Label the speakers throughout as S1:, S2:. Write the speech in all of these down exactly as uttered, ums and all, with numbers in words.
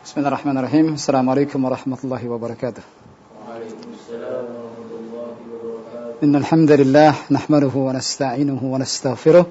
S1: Bismillahirrahmanirrahim. Assalamualaikum warahmatullahi wabarakatuh.
S2: Waalaikumsalam warahmatullahi wabarakatuh.
S1: Innal hamdalillah nahmaduhu wa nasta'inuhu wa nastaghfiruh.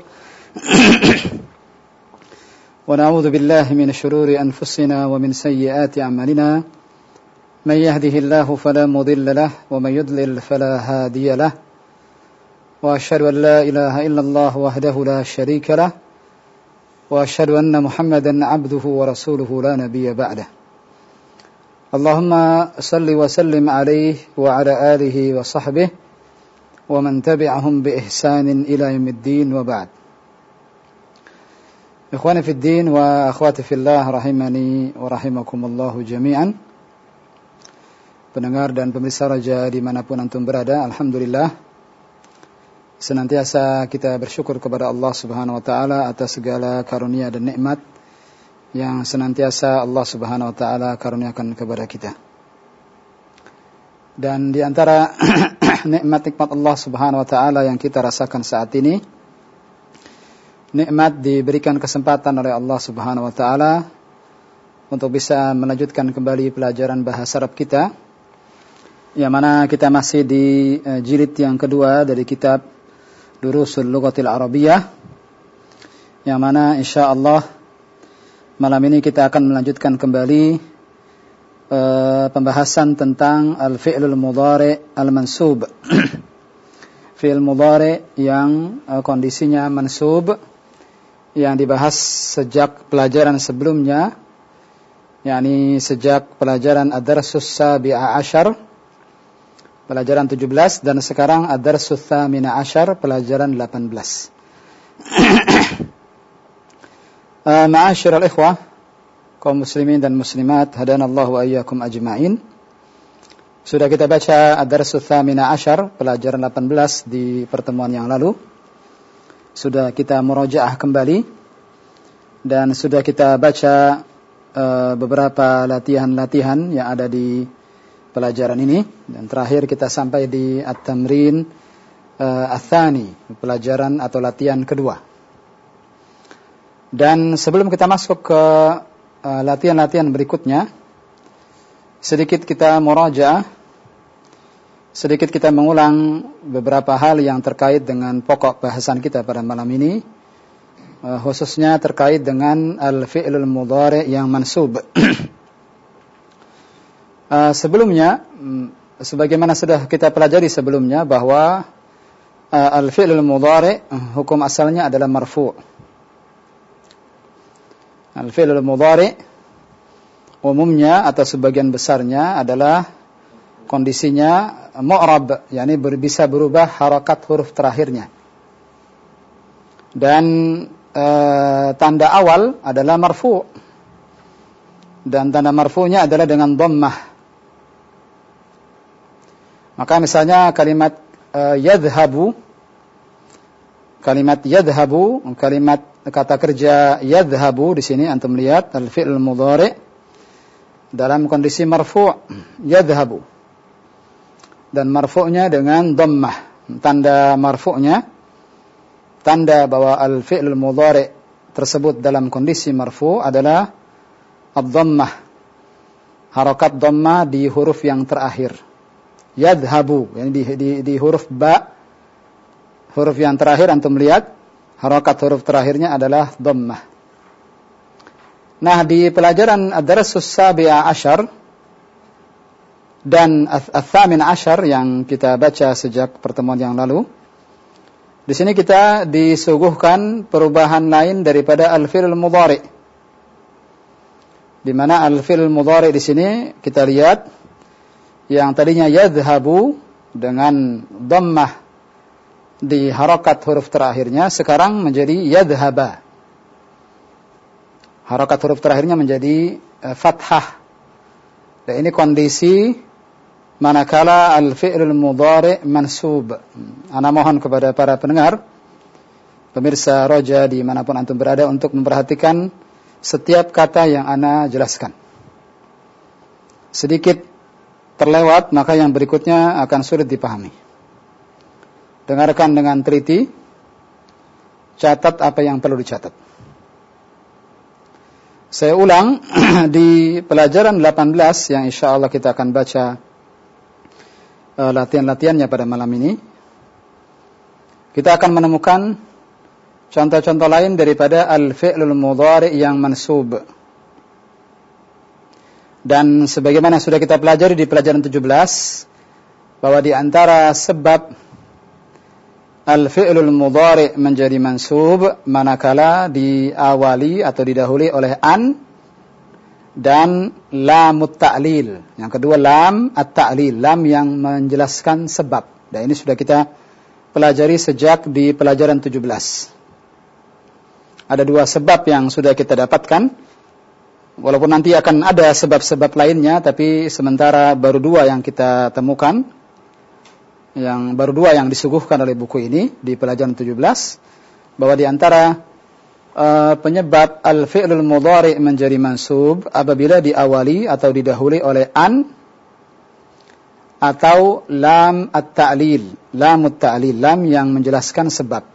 S1: Wa na'udzu billahi min shururi anfusina wa min sayyiati a'malina. Man yahdihillahu fala mudilla lahu wa man yudlil fala hadiya lahu. Wa asyhadu an la ilaha illallah wahdahu la syarika lahu. وأشهد أن محمدا عبده ورسوله لا نبي بعده اللهم صل وسلم عليه وعلى آله وصحبه ومن تبعهم بإحسان إلى يوم الدين وبعد إخواني في الدين وأخواتي في الله رحمني ورحمكم الله جميعا. Pendengar dan pemirsa Raja dimanapun antum berada, alhamdulillah senantiasa kita bersyukur kepada Allah Subhanahu wa taala atas segala karunia dan nikmat yang senantiasa Allah Subhanahu wa taala karuniakan kepada kita. Dan di antara nikmat-nikmat Allah Subhanahu wa taala yang kita rasakan saat ini, nikmat diberikan kesempatan oleh Allah Subhanahu wa taala untuk bisa melanjutkan kembali pelajaran bahasa Arab kita, yang mana kita masih di uh, jilid yang kedua dari kitab Durusul Lughatil Arabiyyah, yang mana insyaallah malam ini kita akan melanjutkan kembali uh, pembahasan tentang al-fi'lul mudhari' al-mansub. Fi'il mudhari' yang uh, kondisinya mansub, yang dibahas sejak pelajaran sebelumnya, yakni sejak pelajaran ad-darsus sabi'a asyar, pelajaran tujuh belas, dan sekarang ad-darsus tsamina asyar, pelajaran delapan belas. uh, Ma'asyiral ikhwah, kaum muslimin dan muslimat, hadanallahu wa iyyakum ajma'in. Sudah kita baca ad-darsus tsamina asyar, pelajaran delapan belas di pertemuan yang lalu. Sudah kita murajaah kembali dan sudah kita baca uh, beberapa latihan-latihan yang ada di pelajaran ini, dan terakhir kita sampai di at-tamrin uh, ats-tsani, pelajaran atau latihan kedua. Dan sebelum kita masuk ke uh, latihan-latihan berikutnya, sedikit kita murajaah, sedikit kita mengulang beberapa hal yang terkait dengan pokok bahasan kita pada malam ini, uh, khususnya terkait dengan al-fi'lul mudhari' yang mansub. Uh, sebelumnya, um, sebagaimana sudah kita pelajari sebelumnya, bahwa uh, al-fi'lul mudhari' uh, hukum asalnya adalah marfu'. Al-fi'lul mudhari' umumnya atau sebagian besarnya adalah kondisinya mu'rab, yakni ber, bisa berubah harakat huruf terakhirnya. Dan uh, tanda awal adalah marfu'. Dan tanda marfu'nya adalah dengan dhammah. Maka misalnya kalimat uh, yadhhabu, kalimat yadhhabu, kalimat kata kerja yadhhabu di sini antum lihat al-fi'l mudhari' dalam kondisi marfu', yadhhabu. Dan marfu'nya dengan dhammah. Tanda marfu'nya, tanda bahwa al-fi'l mudhari' tersebut dalam kondisi marfu' adalah ad-dhammah. Harakat dhammah di huruf yang terakhir. Yadhabu, yani di, di, di huruf ba, huruf yang terakhir antum lihat harakat huruf terakhirnya adalah dhammah. Nah, di pelajaran ad-darsus sabi'a asyar dan ats-tsamin asyar yang kita baca sejak pertemuan yang lalu, di sini kita disuguhkan perubahan lain daripada al-fi'l mudhari'. Di mana al-fi'l mudhari' di sini kita lihat yang tadinya yadhhabu dengan dhammah di harakat huruf terakhirnya, sekarang menjadi yadhhaba. Harakat huruf terakhirnya menjadi uh, fathah. Dan ini kondisi manakala al-fi'lul mudhari' mansub. Ana mohon kepada para pendengar, pemirsa Roja dimanapun antum berada, untuk memperhatikan setiap kata yang ana jelaskan. Sedikit terlewat, maka yang berikutnya akan sulit dipahami. Dengarkan dengan teliti, catat apa yang perlu dicatat. Saya ulang di pelajaran delapan belas yang insya Allah kita akan baca uh, latihan-latihannya pada malam ini. Kita akan menemukan contoh-contoh lain daripada al-fi'lul mudhari' yang mansub. Dan sebagaimana sudah kita pelajari di pelajaran tujuh belas, bahwa di antara sebab al-fi'lul mudhari' menjadi mansub manakala diawali atau didahului oleh an dan lamut ta'lil. Yang kedua lam at-ta'lil, lam yang menjelaskan sebab. Dan ini sudah kita pelajari sejak di pelajaran tujuh belas. Ada dua sebab yang sudah kita dapatkan. Walaupun nanti akan ada sebab-sebab lainnya, tapi sementara baru dua yang kita temukan. Yang baru dua yang disuguhkan oleh buku ini di pelajaran tujuh belas, bahwa di antara uh, penyebab al-fi'lul mudhari' menjadi mansub apabila diawali atau didahului oleh an atau lam at-ta'lil, lam at-ta'lil, lam yang menjelaskan sebab.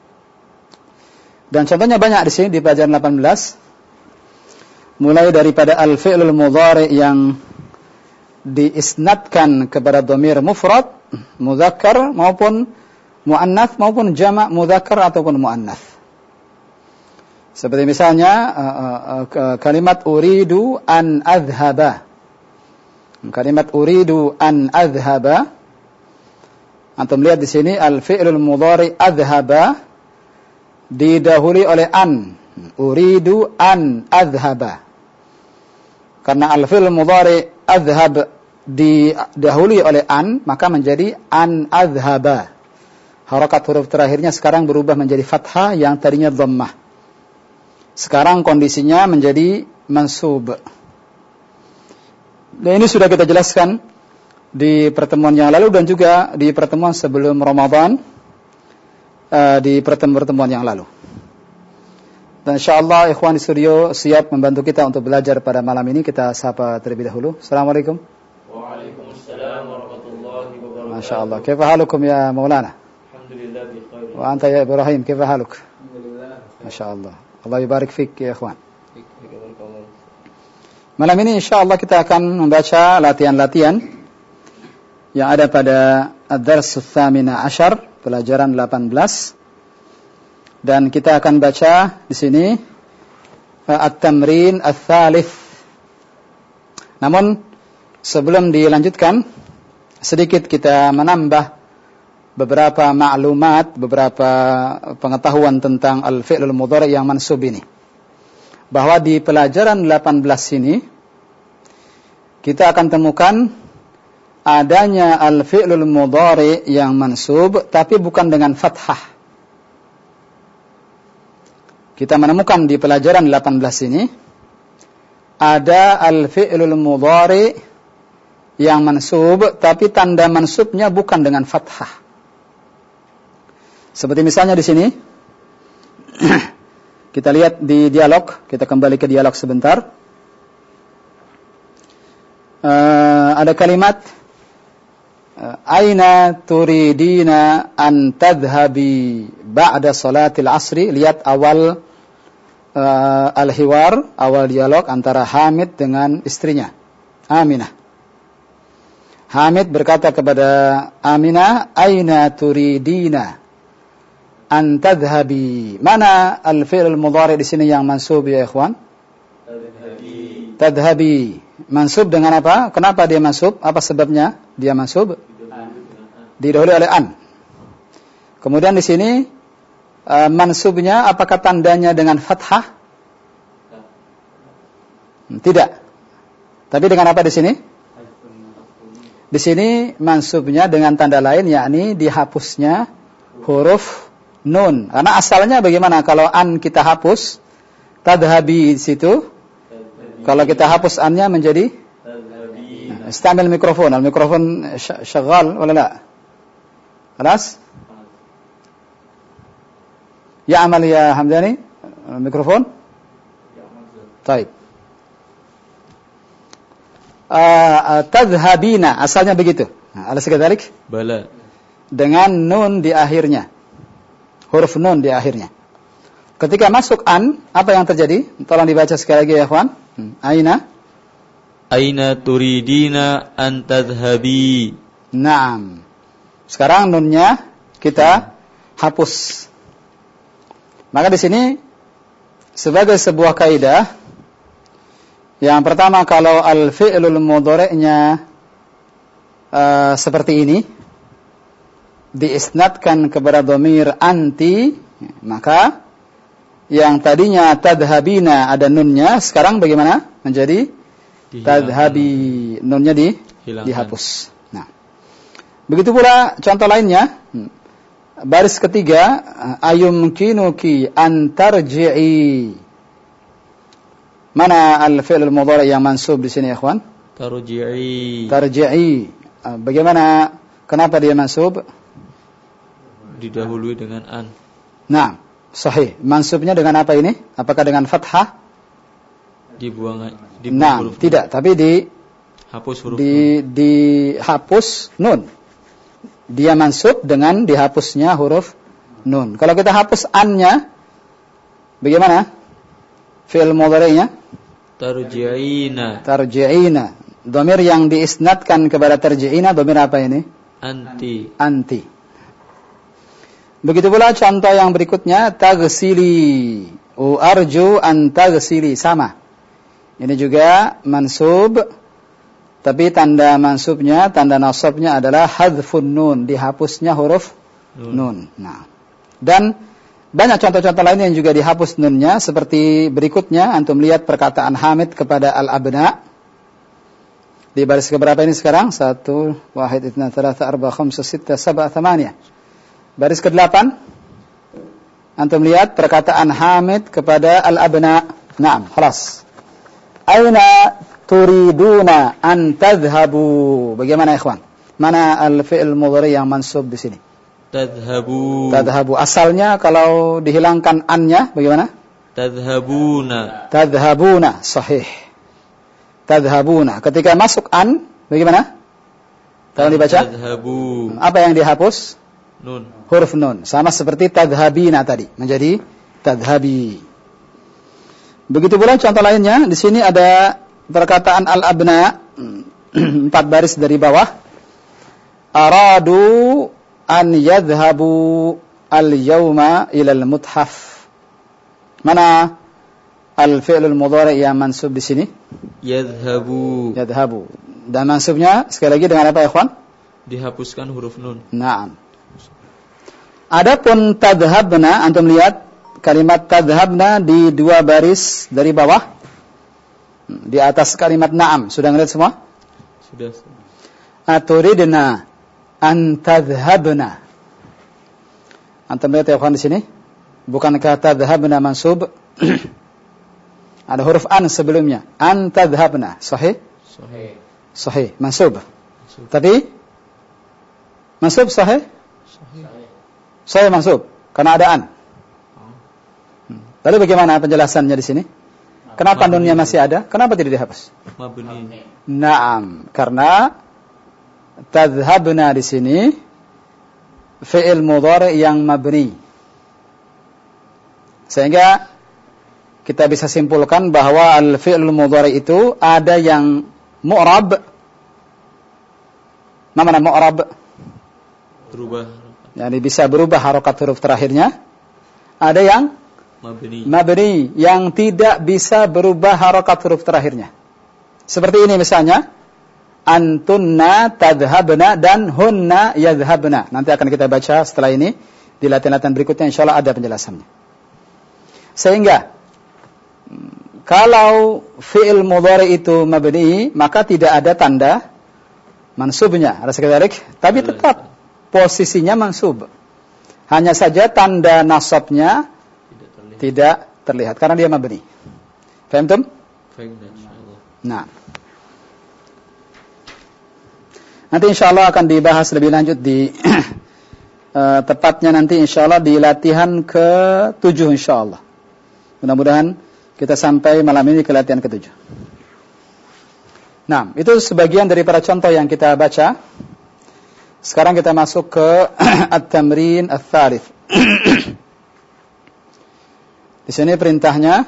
S1: Dan contohnya banyak di sini di pelajaran delapan belas, mulai daripada al-fi'lul mudhari' yang diisnadkan kepada dhamir mufrad, mudzakkar maupun muannats maupun jamak mudzakkar ataupun muannats. Seperti misalnya uh, uh, kalimat uridu an adhhaba. Kalimat uridu an adhhaba. Antum lihat di sini al-fi'lul mudhari' adhhaba didahului oleh an. Uridu an adhhaba. Karena al-fi'lul mudhari' adhhab didahului oleh an, maka menjadi an adhhaba. Harakat huruf terakhirnya sekarang berubah menjadi fathah yang tadinya dhammah. Sekarang kondisinya menjadi mansub. Dan ini sudah kita jelaskan di pertemuan yang lalu dan juga di pertemuan sebelum Ramadan, uh, di pertemuan-pertemuan yang lalu. Dan insyaAllah ikhwan di studio siap membantu kita untuk belajar pada malam ini. Kita sapa terlebih dahulu. Assalamualaikum.
S2: Waalaikumsalam warahmatullahi wabarakatuh.
S1: Masya Allah. Kaifa halukum ya Maulana?
S2: Alhamdulillah bi khair.
S1: Wa anta ya Ibrahim, kaifa haluk?
S2: Alhamdulillah.
S1: Masya Allah. Allah yubarik fik ya ikhwan. Malam ini insyaAllah kita akan membaca latihan-latihan yang ada pada ad-dars ats-tsamina asyar, pelajaran delapan belas. Dan kita akan baca di sini at-tamrin ats-tsalits. Namun sebelum dilanjutkan, sedikit kita menambah beberapa maklumat, beberapa pengetahuan tentang al-fi'lul mudhari' yang mansub ini. Bahwa di pelajaran delapan belas ini kita akan temukan adanya al-fi'lul mudhari' yang mansub tapi bukan dengan fathah. Kita menemukan di pelajaran delapan belas ini ada al-fi'lul mudhari' yang mansub tapi tanda mansubnya bukan dengan fathah. Seperti misalnya di sini kita lihat di dialog, kita kembali ke dialog sebentar. Uh, ada kalimat uh, aina turidina an tadhhabi ba'da salatil asri. Lihat awal uh, al-hiwar, awal dialog antara Hamid dengan istrinya Aminah. Hamid berkata kepada Aminah, aina turidina an tadhhabi. Mana al-fi'l al-mudhari' di sini yang mansub ya ikhwan? Tadhhabi. Tadhhabi. Mansub dengan apa? Kenapa dia mansub? Apa sebabnya dia mansub? Didahului oleh an. Kemudian di sini uh, mansubnya apakah tandanya dengan fathah? Tidak. Tapi dengan apa di sini? Di sini mansubnya dengan tanda lain, yakni dihapusnya huruf nun. Karena asalnya bagaimana kalau an kita hapus, tadhhabi di situ. Kalau kita hapus annya menjadi tadhhabi. Istamil mikrofon, al-mikrofon syaggal wala la? خلاص? يعمل يا حمداني الميكروفون؟ طيب. Uh, tadhhabina asalnya begitu. Alas kadzalik?
S2: Bala.
S1: Dengan nun di akhirnya. Huruf nun di akhirnya. Ketika masuk an, apa yang terjadi? Tolong dibaca sekali lagi ya, ikhwan. Hmm. Aina?
S2: Aina turidina an tadhhabi.
S1: Naam. Sekarang nunnya kita hapus. Maka di sini sebagai sebuah kaidah, yang pertama kalau al-fi'lul mudhari'nya uh, seperti ini, diisnadkan kepada dhamir anti, maka yang tadinya tadhabina ada nunnya, sekarang bagaimana? Menjadi tadhabi, nunnya di Hilangkan. dihapus. Nah, begitu pula contoh lainnya, baris ketiga, ayumkinuki antarji'i. Mana al-fi'l al-mudhari' yang mansub di sini, ya ikhwan?
S2: Tarji'i.
S1: Tarji'i. Bagaimana? Kenapa dia mansub?
S2: Didahului dengan an.
S1: Nah, sahih. Mansubnya dengan apa ini? Apakah dengan fathah?
S2: Dibuang, dibuang
S1: nah,
S2: huruf
S1: tidak, nun. Tapi di
S2: hapus huruf
S1: di
S2: nun.
S1: dihapus nun. Dia mansub dengan dihapusnya huruf nun. Kalau kita hapus an-nya, bagaimana? Fi'il mudhari'nya?
S2: Tarji'ina.
S1: Tarji'ina. Dhamir yang diisnadkan kepada tarji'ina, dhamir apa ini?
S2: Anti.
S1: Anti. Begitu pula contoh yang berikutnya, tagsili. Uarju an tagsili, sama. Ini juga mansub, tapi tanda mansubnya, tanda nasabnya adalah hadfun nun, dihapusnya huruf nun. nun. Nah, dan banyak contoh-contoh lain yang juga dihapus nunnya, seperti berikutnya, antum lihat perkataan Hamid kepada al-abna. Di baris keberapa ini sekarang? Satu, wahid, itna, thalatha, arba, khamsa, sitta, sab'a, thamaniyah. Baris kedelapan, antum lihat perkataan Hamid kepada al-abna. Naam, khalas. Aina turiduna an tadhhabu. Bagaimana ikhwan? Mana al-fi'il mudhari' yang mansub di sini?
S2: Tadhhabu.
S1: Tadhhabu. Asalnya kalau dihilangkan an-nya bagaimana?
S2: Tadhhabuna.
S1: Tadhhabuna, sahih. Tadhhabuna. Ketika masuk an, bagaimana? Tolong dibaca.
S2: Tadhhabu.
S1: Apa yang dihapus?
S2: Nun.
S1: Huruf nun. Sama seperti tadhhabina tadi, menjadi tadhhabi. Begitu pula contoh lainnya, di sini ada perkataan al-abna, empat baris dari bawah. Aradu an yadhhabu al-yawma ila al-muthaf. Mana al-fi'l al-mudhari' yang mansub di sini?
S2: Yadhhabu.
S1: Yadhhabu. Dan mansubnya sekali lagi dengan apa, ikhwan?
S2: Dihapuskan huruf nun.
S1: Naam. Adapun tadhhabna, antum lihat kalimat tadhhabna di dua baris dari bawah. Di atas kalimat na'am. Sudah ngeliat semua?
S2: Sudah.
S1: Aturidna an tadhhabna. Antum lihat ya ikhwan di sini? Bukankah tadhhabna mansub? Ada huruf an sebelumnya. An tadhhabna. Sahih?
S2: Sahih.
S1: Sahih. Mansub. Mansub. Tapi mansub sahih? Sahih. Sahih mansub. Karena ada an. Lalu bagaimana penjelasannya di sini? Kenapa
S2: Mabni.
S1: nunnya masih ada? Kenapa tidak dihapus?
S2: Mabni.
S1: Naam, karena tadhhabna di sini fi'il mudhari' yang mabni. Sehingga kita bisa simpulkan bahwa al-fi'il mudhari' itu ada yang mu'rab. Mana mu'rab?
S2: Berubah.
S1: Jadi bisa berubah harokat huruf terakhirnya. Ada yang
S2: Mabni.
S1: Mabni yang tidak bisa berubah harokat huruf terakhirnya. Seperti ini misalnya, antunna tadhhabna dan hunna yadhhabna. Nanti akan kita baca setelah ini di latihan-latihan berikutnya, insyaallah ada penjelasannya. Sehingga kalau fi'il mudhari itu mabni, maka tidak ada tanda mansubnya. Ada sekadarik, tapi tetap posisinya mansub. Hanya saja tanda nasabnya tidak terlihat karena dia mabni. Paham tum?
S2: Paham, insyaallah.
S1: Nah. Nanti insyaallah akan dibahas lebih lanjut di uh, tepatnya nanti insyaallah di latihan ke tujuh insyaallah. Mudah-mudahan kita sampai malam ini ke latihan ke tujuh. Nah, itu sebagian dari para contoh yang kita baca. Sekarang kita masuk ke at-tamrin ats-tsalits. Di sini perintahnya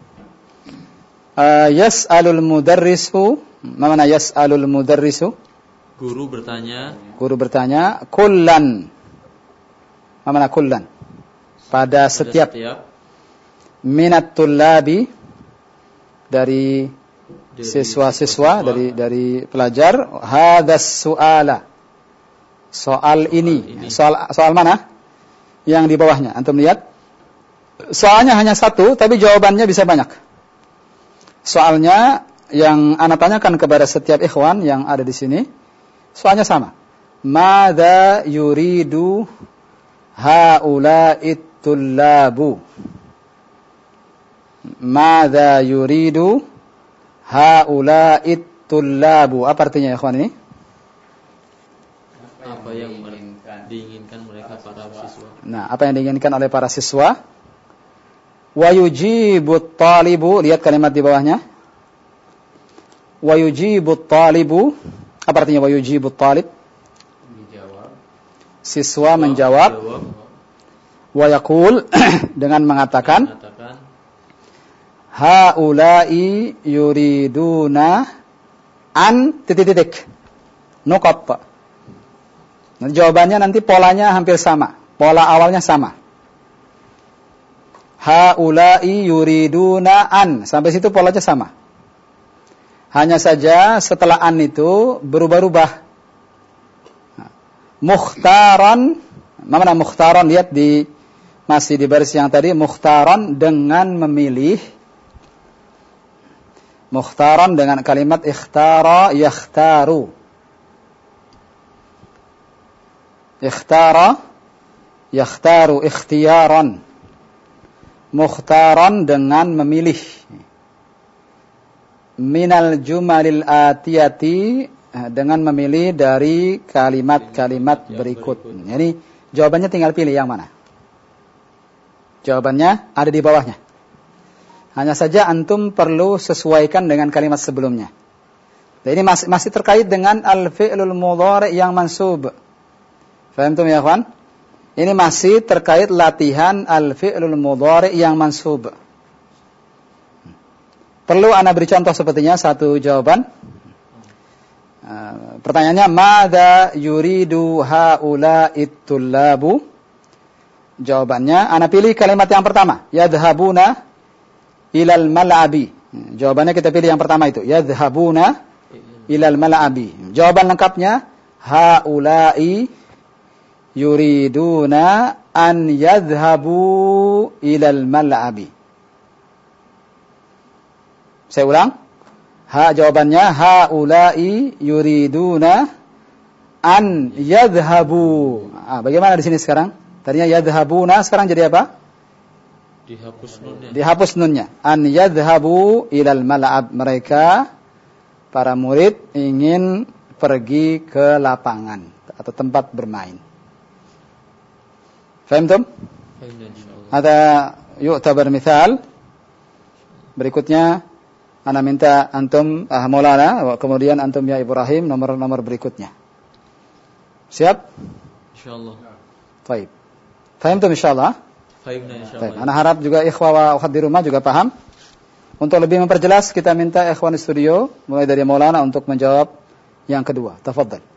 S1: uh, yas'alul mudarrisu. Mana yas'alul mudarrisu?
S2: Guru bertanya.
S1: Guru bertanya, kullan. Mana kullan? Pada setiap,
S2: setiap
S1: minat tullabi, dari siswa-siswa, dari dari pelajar, hadas su'ala. Soal ini. Soal soal mana? Yang di bawahnya. Antum lihat? Soalnya hanya satu, tapi jawabannya bisa banyak. Soalnya yang ana tanyakan kepada setiap ikhwan yang ada di sini, soalnya sama. Madza yuridu haula'it tullabu? Madza yuridu haula'it tullabu? Apa artinya ya ikhwan ini?
S2: Apa yang diinginkan mereka para siswa?
S1: Nah, apa yang diinginkan oleh para siswa? Wa yujibut talibu, lihat kalimat di bawahnya. Wa yujibut talibu, apa artinya wa yujibut talib?
S3: Menjawab.
S1: Siswa menjawab. Wa yaqul, dengan mengatakan,
S2: mengatakan
S1: haula'i yuriduna an titik-titik. Nuqat. Nah, jawabannya nanti polanya hampir sama. Pola awalnya sama. Haula'i yuriduna an. Sampai situ polanya sama. Hanya saja setelah an itu berubah-ubah. Mukhtaran. Mana mukhtaran? Lihat di masih di baris yang tadi. Mukhtaran dengan memilih. Mukhtaran dengan kalimat ikhtara yakhtaru. Ikhtara yakhtaru ikhtiyaran. Mukhtaran dengan memilih. Minal jumalil atiyati, dengan memilih dari kalimat-kalimat berikut. Jadi jawabannya tinggal pilih yang mana. Jawabannya ada di bawahnya. Hanya saja antum perlu sesuaikan dengan kalimat sebelumnya. Nah, ini masih, masih terkait dengan al-fi'lul mudhari' yang mansub. Faham tuh ya kawan? Ini masih terkait latihan al-fi'lul mudhari' yang mansub. Perlu ana beri contoh sepertinya satu jawaban. Uh, pertanyaannya, madza yuridu haula'it tullabu? Jawabannya, ana pilih kalimat yang pertama, yadhhabuna ilal mal'abi. Jawabannya kita pilih yang pertama itu, yadhhabuna ilal mal'abi. Jawaban lengkapnya, haula'i yuriduna an yadhhabu ilal mal'abi. Saya ulang. Ha, jawabannya haula'i yuriduna an yadhhabu. Ah, bagaimana di sini sekarang? Tadinya yadhhabuna, sekarang jadi apa?
S2: Dihapus nunnya.
S1: Dihapus nunnya. An yadhhabu ilal mal'ab. Mereka para murid ingin pergi ke lapangan atau tempat bermain. Fahimtum? Ada yu'tabar mithal. Berikutnya ana minta antum ah, Maulana, kemudian antum ya Ibrahim nomor-nomor berikutnya. Siap?
S2: Insyaallah.
S1: Baik. Fahimtum insyaallah?
S2: Fahimna insyaallah.
S1: Baik. Ana harap juga ikhwah wa akhwat di rumah juga paham. Untuk lebih memperjelas kita minta ikhwan di studio mulai dari Maulana untuk menjawab yang kedua. Tafadhal.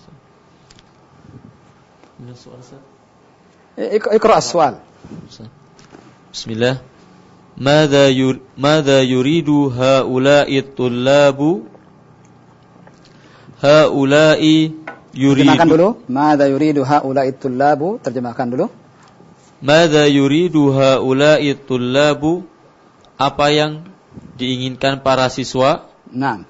S2: Ini soal Ustaz.
S1: Iqra' as-su'al.
S2: Bismillah. Madza yur madza yuridu haula'i tullabu? Haula'i yuridu.
S1: Terjemahkan dulu. Madza yuridu haula'i tullabu? Terjemahkan dulu.
S2: Madza yuridu haula'i tullabu? Apa yang diinginkan para siswa?
S1: Naam.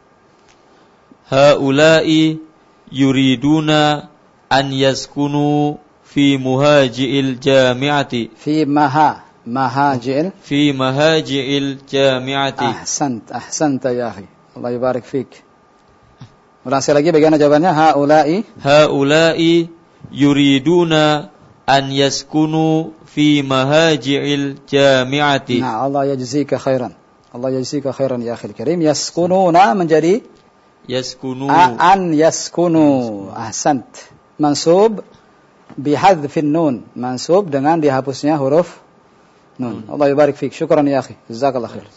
S2: Haula'i yuriduna an yaskunu fi muhaji'il jami'ati.
S1: Fi maha mahaji'il.
S2: Fi mahaji'il jami'ati.
S1: Ahsant, ahsanta ya akhi. Allah yubarik fik. Ulang sekali lagi bagaimana jawabannya? Haula'i.
S2: Haula'i yuriduna an yaskunu fi mahaji'il jami'ati.
S1: Nah, Allah yajzika khairan. Allah yajzika khairan ya akhil karim. Yaskununa menjadi
S2: yaskunu.
S1: An yaskunu. Ahsant. Mansub bihadfin nun. Mansub dengan dihapusnya huruf نون الله يبارك فيك شكرا يا أخي جزاك الله خير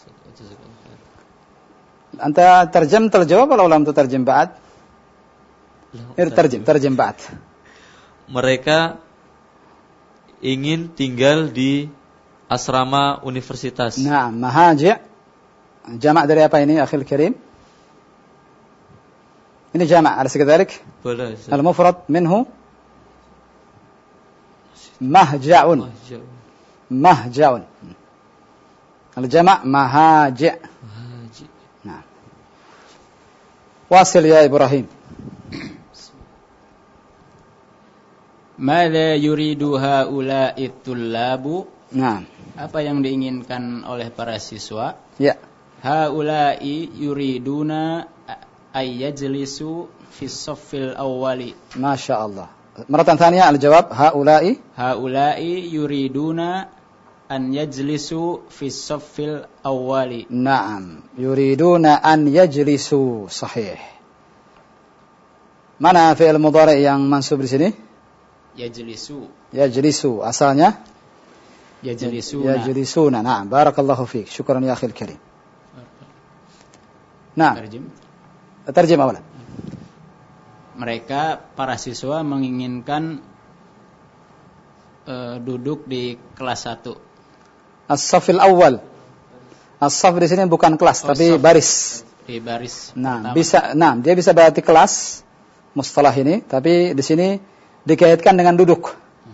S1: أنت ترجمت الجواب ولا لم تترجم بعد؟ ترجم ترجم بعد.
S2: Mereka ingin tinggal di asrama universitas.
S1: نعم مهاجع جمع dari apa ini أخي الكريم؟ ini جمع أليس كذلك؟
S2: Boleh.
S1: المفرد منه مهجع مهجع الجمع مهاجع. نعم واصل يا إبراهيم.
S3: ماذا يريد هؤلاء الطلاب؟
S1: نعم.
S3: Apa yang diinginkan oleh para siswa?
S1: Ya.
S3: Haula'i yuriduna ayyajlisu fi saffil awwali.
S1: Masya Allah. Maratan thaniya al-jawab haula'i
S3: Haula'i yuriduna an yajlisu fi saffil awwali.
S1: Naam, yuriduna an yajlisu, sahih. Mana fi'il mudhari' yang mansub di sini?
S3: Yajlisu.
S1: Yajlisu, asalnya
S3: Yajlisuna.
S1: Yajlisuna. Naam, barakallahu fiik. Syukran ya akhil karim. Naam.
S3: Terjem.
S1: Terjem awalan.
S3: Mereka para siswa menginginkan uh, duduk di kelas satu.
S1: As-safil awal. As-saf di sini bukan kelas, oh, tapi saf. Baris.
S3: Di baris.
S1: Nah, bisa, nah, dia bisa berarti kelas mustalah ini, tapi di sini dikaitkan dengan duduk.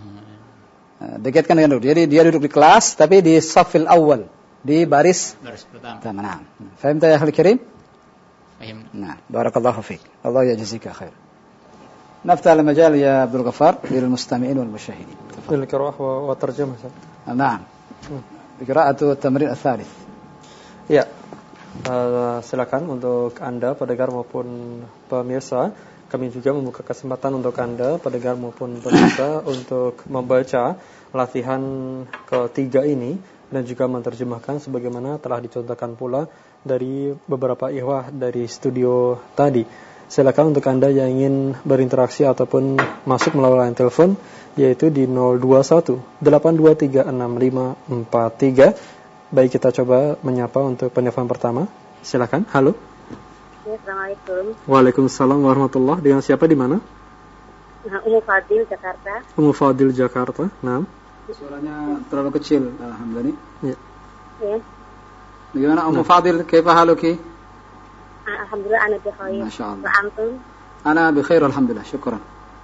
S1: Hmm. Dikaitkan dengan duduk. Jadi dia duduk di kelas, tapi di safil awal, di baris.
S3: Baris pertama.
S1: Nah, faham ya akhil karim?
S3: Faham.
S1: Nah, barakallahu fiik. Allah yajzika khair. نفتح المجال يا عبد الغفار للمستمعين والمشاهدين.
S4: القراءة والترجمة.
S1: نعم. قراءة التمرين الثالث.
S4: Ya, uh, silakan untuk Anda pendengar maupun pemirsa. Kami juga membuka kesempatan untuk Anda pendengar maupun pemirsa untuk membaca latihan ketiga ini dan juga menerjemahkan sebagaimana telah dicontohkan pula dari beberapa ikhwah dari studio tadi. Silakan untuk Anda yang ingin berinteraksi ataupun masuk melalui line telepon yaitu di nol dua satu delapan dua tiga enam lima empat tiga. Baik, kita coba menyapa untuk penelpon pertama. Silakan. Halo.
S5: Assalamualaikum.
S4: Waalaikumsalam warahmatullahi. Dengan siapa di mana?
S5: Ummu Fadil Jakarta.
S4: Ummu Fadil Jakarta. Nah.
S1: Suaranya terlalu kecil. Alhamdulillah.
S4: Ya.
S5: Ya.
S1: Bagaimana Ummu Fadil? Kaifa haluki?
S5: Alhamdulillah ana bi khair.
S1: Masyaallah.
S5: Wa antum?
S1: Ana bi khair alhamdulillah. Syukran.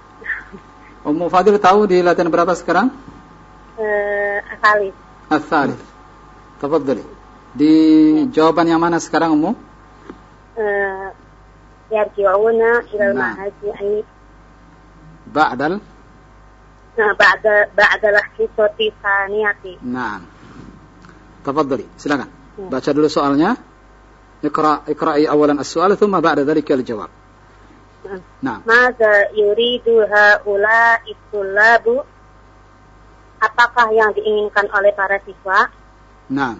S1: Ummu Fadil tahu di latihan berapa sekarang?
S5: Eh, asalis.
S1: Al-thalith. Tafadhali. Di jawaban yang mana sekarang Ummu?
S5: Eh, yarji'una ila al-mahaji
S1: ba'dal
S5: Nah, ba'da ba'da al-hisati tsaniyati.
S1: Naam. Tafadhali. Silakan. Baca dulu soalnya. اقرأ اقرأي أولا السؤال ثم بعد ذلك الجواب. نعم.
S5: ماذا يريد هؤلاء الطلاب? Apakah yang diinginkan oleh para siswa?
S1: نعم.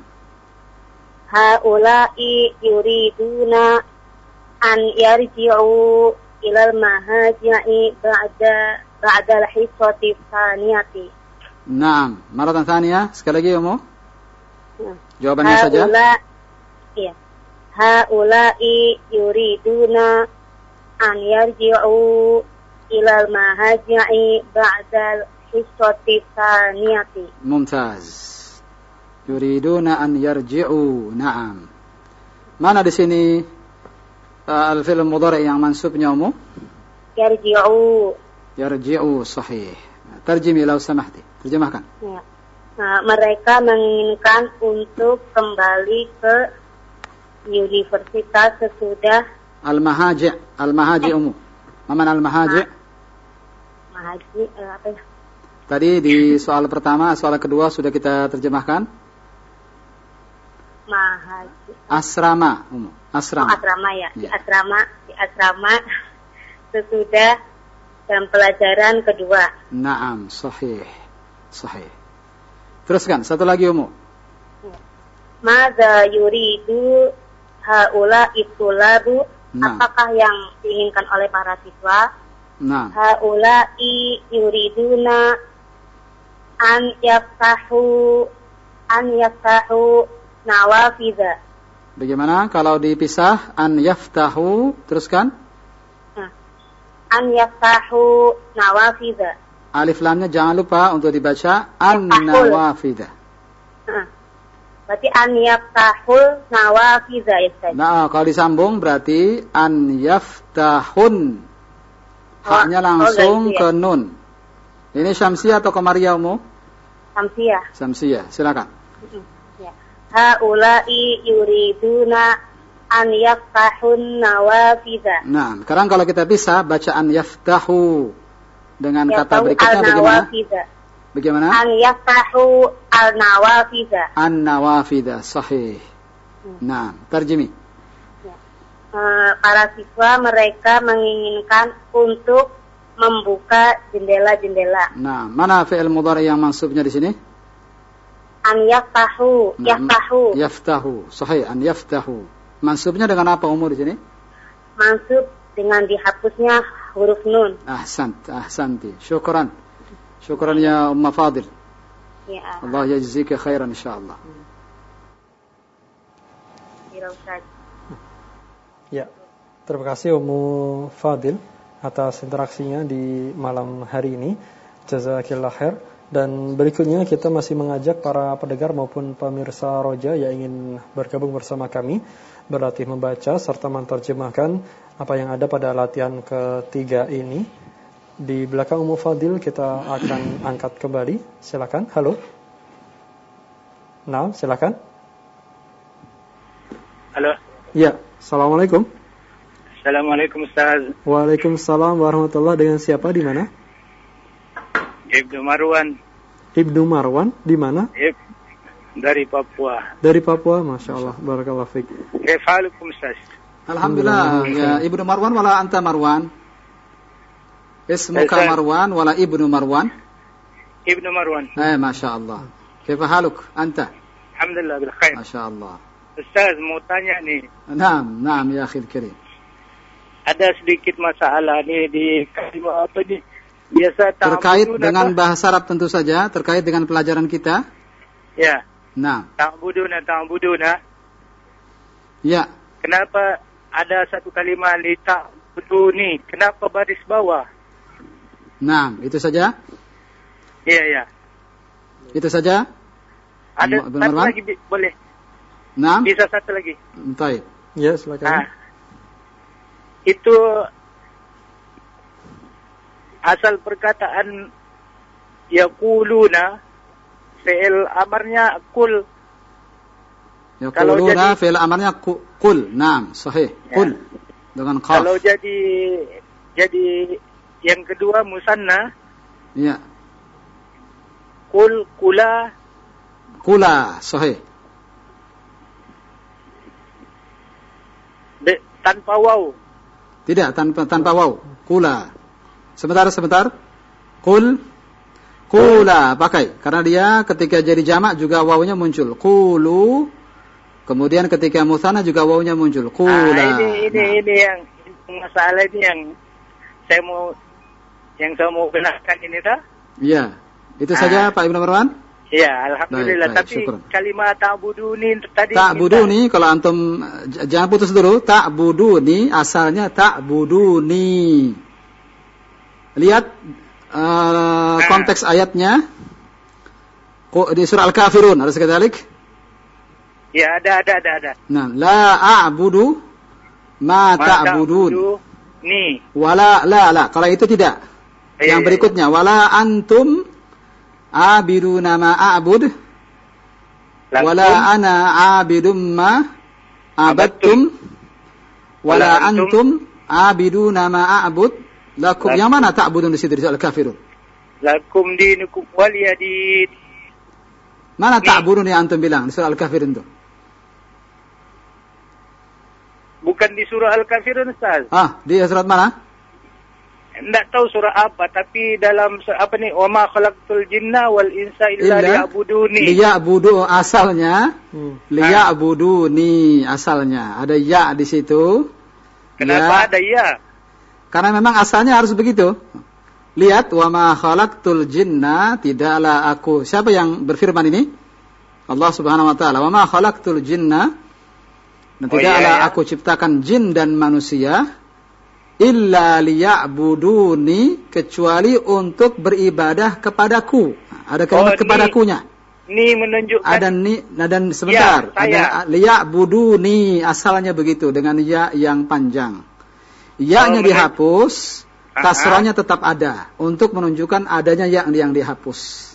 S5: Haula'i yuriduna an yarji'u ila al-mahaji'i ba'da ba'da al-hissati tsaniyati.
S1: نعم. مرة ثانية. Sekali lagi Ummu. Jawabannya saja.
S5: Iya. Haula'i yuriduna an yarji'u ila al-mahaji'i ba'da al-hissati tsaniyati.
S1: Mumtaz. Yuriduna an yarji'u. Naam. Mana di sini uh, al-fi'l mudhari' yang mansubnya Ummu?
S5: Yarji'u.
S1: Yarji'u, sahih. Terjemi lau samahti. Terjemahkan.
S5: Ya. Nah, mereka menginginkan untuk kembali ke universitas sesudah
S1: al-mahaji' al-mahaji' Ummu. Mana al-mahaji'?
S5: Mahaji eh, apa ya?
S1: Tadi di soal pertama, soal kedua sudah kita terjemahkan.
S5: Mahaji.
S1: Asrama, Ummu. Asrama.
S5: Oh, asrama ya.
S1: ya.
S5: Di asrama, di asrama sesudah jam pelajaran kedua.
S1: Naam, sahih. Sahih. Teruskan, satu lagi Ummu.
S5: Madza yuridu haula itulabu?
S1: Nah.
S5: Apakah yang diinginkan oleh para siswa?
S1: Nah.
S5: Haula i yuriduna an yaftahu an yaftahu nawafidha.
S1: Bagaimana kalau dipisah? An yaftahu, teruskan.
S5: Nah, an yaftahu nawafidha.
S1: Alif lamnya jangan lupa untuk dibaca an nawafidha.
S5: Nah, berarti an yaftahul nawafidha ya Ustaz.
S1: Nah, kalau disambung berarti an yaftahun. Haknya langsung
S5: oh, ya.
S1: ke nun. Ini Syamsiyah atau Qamariyah Umu?
S5: Syamsiyah.
S1: Syamsiyah, silakan.
S5: Ya. Haula'i yuriduna an yaftahun nawafidha.
S1: Nah, sekarang kalau kita bisa baca an yaftahu dengan ya, kata berikutnya bagaimana? Bagaimana?
S5: An yaftahu al-nawafidha.
S1: An-nawafidha, sahih. Hmm. Nah, terjemih.
S5: Ya. Uh, para siswa mereka menginginkan untuk membuka jendela-jendela.
S1: Nah, mana fi'il mudhari yang mansubnya di sini?
S5: An yaftahu, nah, yaftahu.
S1: Yaftahu, sahih, an yaftahu. Mansubnya dengan apa umur di sini?
S5: Mansub dengan dihapusnya huruf nun.
S1: Ahsant, ahsanti. Syukran. Syukran ya Umma Fadil.
S5: Ya.
S1: Allah yajzika khairan insyaallah.
S4: Ya. Terima kasih Ummu Fadil atas interaksinya di malam hari ini. Jazakillah khair. Dan berikutnya kita masih mengajak para pendengar maupun pemirsa Roja yang ingin bergabung bersama kami, berlatih membaca serta menerjemahkan apa yang ada pada latihan ketiga ini. Di belakang Ummu Fadil kita akan angkat kembali. Silakan. Halo. Nah, silakan.
S6: Halo.
S4: Ya, Assalamualaikum.
S6: Assalamualaikum Ustaz.
S4: Waalaikumsalam warahmatullahi. Dengan siapa, di mana?
S6: Ibnu Marwan.
S4: Ibnu Marwan, di mana?
S6: Ib, dari Papua.
S4: Dari Papua, Masya Allah. Barakallahu fiik.
S6: Kaifalukum Ustaz?
S1: Alhamdulillah. Ya, Ibnu Marwan wala anta Marwan? Ismuka Marwan wala Ibnu Marwan?
S6: Ibnu Marwan.
S1: Eh, Masya Allah. Kaifa haluk anta?
S6: Alhamdulillah bil khair.
S1: Masya Allah.
S6: Ustaz, mau tanya nih.
S1: Naam, naam ya akhil karim.
S6: Ada sedikit masalah nih di kalimat apa nih? Biasa
S1: terkait dengan
S6: apa?
S1: bahasa Arab tentu saja, terkait dengan pelajaran kita.
S6: Ya.
S1: Nah.
S6: Ta'buduna ta'buduna.
S1: Ya.
S6: Kenapa ada satu kalimat li ta'buduni? Kenapa baris bawah?
S1: Nah, itu saja?
S6: Iya, iya.
S1: Itu saja?
S6: Ada satu
S1: Marwan?
S6: lagi boleh?
S1: Nah.
S6: Bisa satu lagi.
S1: Baik.
S4: Ya, silakan.
S6: Nah, itu asal perkataan yaquluna, fi'il amarnya kul.
S1: Yaquluna fi'il amarnya kul. Naam, sahih. Kul. Ya. Dengan qaf.
S6: Kalau jadi jadi yang kedua musanna.
S1: Ya.
S6: Kul, kula.
S1: Kula, sahih.
S6: De, tanpa waw.
S1: Tidak, tanpa tanpa waw. Kula. Sebentar, sebentar. Kul. Kula, pakai. Karena dia ketika jadi jamak juga wawnya muncul. Kulu. Kemudian ketika musanna juga wawnya muncul. Kula.
S6: Ah, ini ini
S1: nah.
S6: ini yang masalah ini yang saya mau yang saya mau benarkan ini dah.
S1: Iya. Itu ah. saja Pak Ibnu Marwan?
S6: Iya, alhamdulillah.
S1: Baik, baik,
S6: tapi
S1: syukur.
S6: kalimat ta'buduni tadi
S1: ta'buduni kalau antum jangan putus dulu. Ta'buduni asalnya ta'buduni. Lihat uh, konteks ayatnya di surah Al-Kafirun, ada sekadalik?
S6: Ya, ada ada ada ada.
S1: Nah, la a'budu ma ta'budun.
S6: Ni.
S1: Wala la la, kalau itu tidak.
S6: Ya,
S1: Yang
S6: ya,
S1: berikutnya
S6: ya.
S1: wala antum abiduna ma a'bud. Wala ana abidum ma abattum. Wala antum abiduna ma a'bud. Lakum, yang mana ta'budun di situ di surah Al-Kafirun?
S6: Lakum dinukum waliyadin.
S1: Mana ta'budun yang antum bilang di surah Al-Kafirun itu?
S6: Bukan di surah Al-Kafirun, Ustaz.
S1: Ah, di surat mana?
S6: Enggak tahu surah apa, tapi dalam apa nih? Wa ma khalaqtul jinna wal insa illa liya'buduni.
S1: Liya'budu asalnya. Hmm. Liya'buduni asalnya. Ada ya di situ.
S6: Kenapa ya. ada ya?
S1: Karena memang asalnya harus begitu. Lihat, wa ma khalaqtul jinna, tidaklah aku. Siapa yang berfirman ini? Allah Subhanahu wa taala, "Wa ma khalaqtul jinna," dan
S6: Oh,
S1: tidaklah
S6: iya, iya.
S1: aku ciptakan jin dan manusia illa liya'buduni, kecuali untuk beribadah kepadaku. Ada kalimat
S6: Oh,
S1: kepadakunya.
S6: Ini menunjukkan
S1: Ada ni, nah dan sebentar,
S6: Ya, saya.
S1: ada liya'buduni, asalnya begitu dengan ya yang panjang. Ya-nya
S6: Oh, menun-
S1: dihapus,
S6: Aha.
S1: kasrahnya tetap ada untuk menunjukkan adanya ya yang dihapus.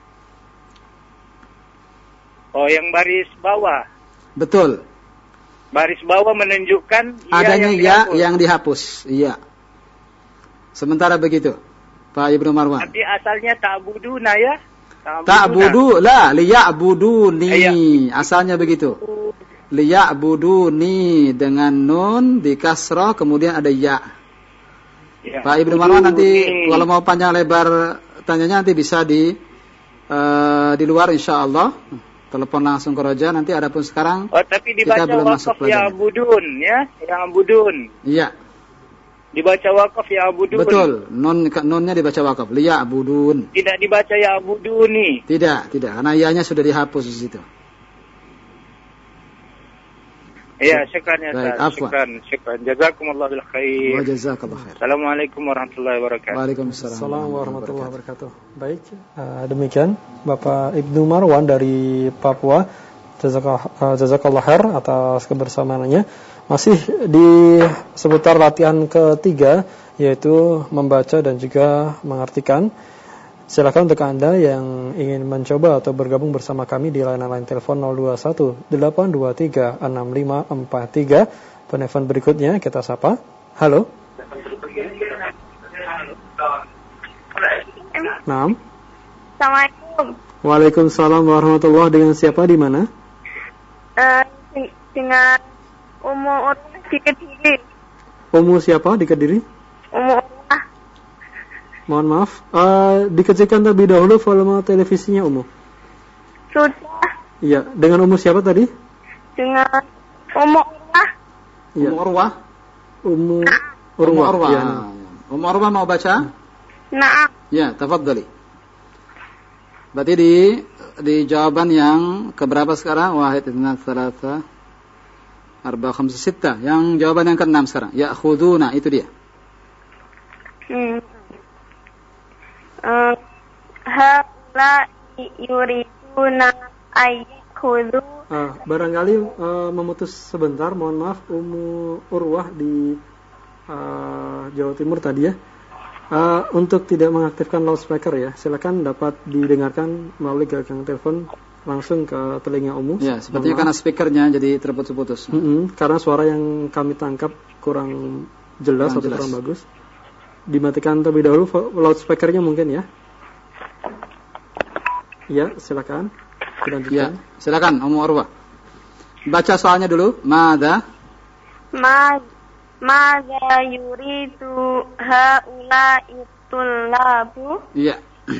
S6: Oh, yang baris bawah.
S1: Betul.
S6: Baris bawah menunjukkan
S1: Adanya
S6: yang
S1: ya
S6: dihapus.
S1: yang dihapus. Iya. Sementara begitu, Pak Ibnu Marwan.
S6: Tapi asalnya ta'buduna ya.
S1: Ta'budu la liya'buduni.
S6: Iya.
S1: Asalnya begitu. Liya'buduni dengan nun di kasrah kemudian ada ya.
S6: Ya.
S1: Pak Ibnu Marwan nanti
S6: Buduni.
S1: kalau mau panjang lebar tanyanya nanti bisa di eh, di luar insyaallah. Telepon langsung ke Roja nanti, adapun sekarang
S6: Oh, tapi dibaca
S1: kita belum masuk
S6: wakaf ya
S1: pelajaran.
S6: abudun ya, yang abudun.
S1: Iya.
S6: Dibaca wakaf ya abudun.
S1: Betul, nun nunnya dibaca wakaf, liya'budun.
S6: Tidak dibaca ya abuduni.
S1: Tidak, tidak, karena ianya sudah dihapus di situ.
S6: Ya, syukran ya
S1: Baik,
S6: Ustaz.
S1: afwan.
S6: Syukran, syukran. Jazakumullah bil
S1: Wa
S6: khair.
S1: jazakallahu khair.
S6: Assalamualaikum warahmatullahi wabarakatuh.
S1: Waalaikumsalam
S4: Assalamualaikum warahmatullahi wabarakatuh. Baik, uh, demikian Bapak Ibnu Marwan dari Papua. Jazakallah, uh, jazakallah khair atas kebersamaannya. Masih di seputar latihan ketiga, yaitu membaca dan juga mengartikan. Silakan untuk Anda yang ingin mencoba atau bergabung bersama kami di layanan telepon nol dua satu delapan dua tiga enam lima empat tiga. Penelpon berikutnya kita sapa. Halo. Naam.
S5: Assalamualaikum.
S4: Waalaikumsalam warahmatullahi. Dengan siapa di mana?
S5: Eh, dengan Umu Urwah di Kediri.
S4: Umu siapa di Kediri?
S5: Umu Urwah.
S4: Mohon maaf. Uh, dikecilkan terlebih dahulu volume televisinya Umu.
S5: Sudah
S4: Iya, dengan Umu siapa tadi?
S5: dengan Umu Urwah.
S4: Iya.
S1: Ummu Urwah.
S4: Umu
S1: Ummu
S4: Urwah.
S1: Urwah.
S4: Iya.
S1: Ummu Urwah mau baca?
S5: Naam.
S1: Ya, tafadhali. Berarti di di jawaban yang keberapa sekarang? Wahid, itsnan, tsalatsa, arba, khamsa, sitta. Yang jawaban yang keenam sekarang. Ya'khuduna, itu dia.
S5: Hmm. Eh, haula yuriduna ayyakhudhu.
S4: Ah, barangkali uh, memutus sebentar, mohon maaf. Umu Urwah di uh, Jawa Timur tadi ya. Uh, untuk tidak mengaktifkan loudspeaker ya, silakan dapat didengarkan melalui gagang telepon langsung ke telinga Umu.
S1: Ya, sepertinya karena speakernya jadi terputus-putus.
S4: Mm-mm, karena suara yang kami tangkap kurang jelas
S1: Kurang
S4: atau
S1: jelas.
S4: kurang bagus. Dimatikan terlebih dahulu vo- loudspeakernya mungkin ya. Ya, silakan.
S1: Ya,
S4: Dilanjutkan.
S1: silakan Ummu Urwah. Baca soalnya dulu. Mada?
S5: Ma Maza yuridu haula itullabu.
S1: Iya.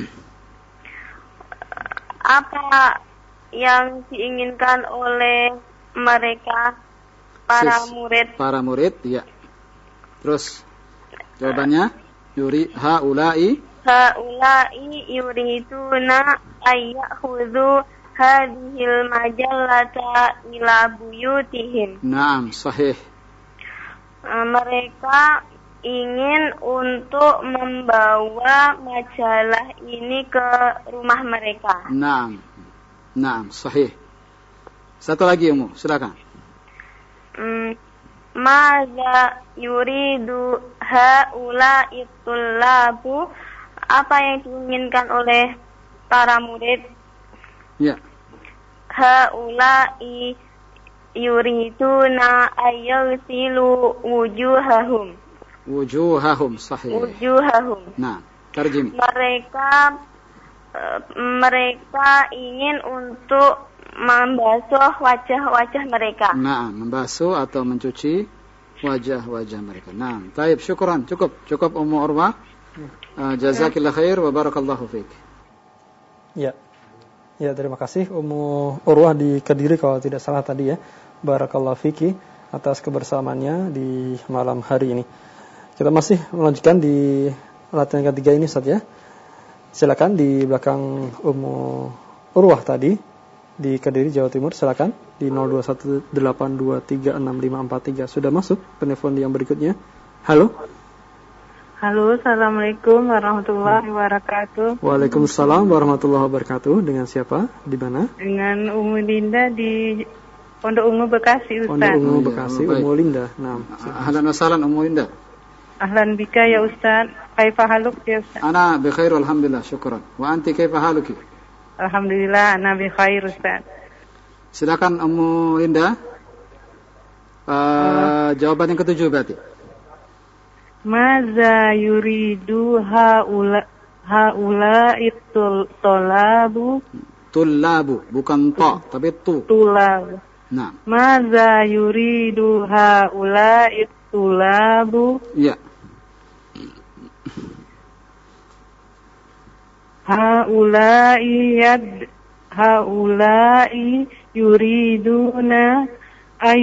S5: Apa yang diinginkan oleh mereka para
S1: Sis-
S5: murid?
S1: Para murid, iya. Terus jawabannya yuri haula'i.
S5: Haulai yuriduna ayyakhudhu hadhil majallata ila buyutihim.
S1: Naam, sahih.
S5: Uh, mereka ingin untuk membawa majalah ini ke rumah mereka.
S1: Naam. Naam, sahih. Satu lagi Ummu, silakan.
S5: Hmm, Maza yuridu haula itullabu. Apa yang diinginkan oleh para murid?
S1: Ya.
S5: Haulai yuriduna ayyusilu wujuhahum.
S1: Wujuhahum, sahih.
S5: Wujuhahum.
S1: Nah, tarjim.
S5: Mereka eh, mereka ingin untuk membasuh wajah-wajah mereka.
S1: Nah, membasuh atau mencuci wajah-wajah mereka. Nah, taib, syukran. Cukup, cukup Ummu Urwah. Uh, jazakillah khair wa barakallahu fiik.
S4: Ya. Ya, terima kasih Umu Urwah di Kediri kalau tidak salah tadi ya. Barakallahu fiki atas kebersamaannya di malam hari ini. Kita masih melanjutkan di latihan ketiga ini Ustaz ya. Silakan di belakang Umu Urwah tadi di Kediri, Jawa Timur. Silakan di nol dua satu delapan dua tiga enam lima empat tiga. Sudah masuk penelpon yang berikutnya. Halo.
S7: Halo, Assalamualaikum warahmatullahi wabarakatuh.
S4: Waalaikumsalam warahmatullahi wabarakatuh. Dengan siapa? Di mana?
S7: Dengan Umu Linda di Pondok Ungu Bekasi, Ustaz.
S4: Pondok Ungu Bekasi, oh, Umu Linda. Nah,
S1: ahlan wa sahlan Umu Linda.
S7: Ahlan bika ya Ustaz. Kaifa haluk ya Ustaz?
S1: Ana bi khair alhamdulillah, syukran. Wa anti kaifa haluki?
S7: Alhamdulillah, ana bi khair Ustaz.
S1: Silakan Umu Linda. Uh, uh. Jawaban yang ketujuh berarti.
S7: Maza yuridu haula haula itul tolabu.
S1: Tullabu, bukan to, tapi tu.
S7: Tulabu.
S1: Nah.
S7: Maza yuridu haula itulabu.
S1: Ya.
S7: Haulai yad haulai yuriduna ay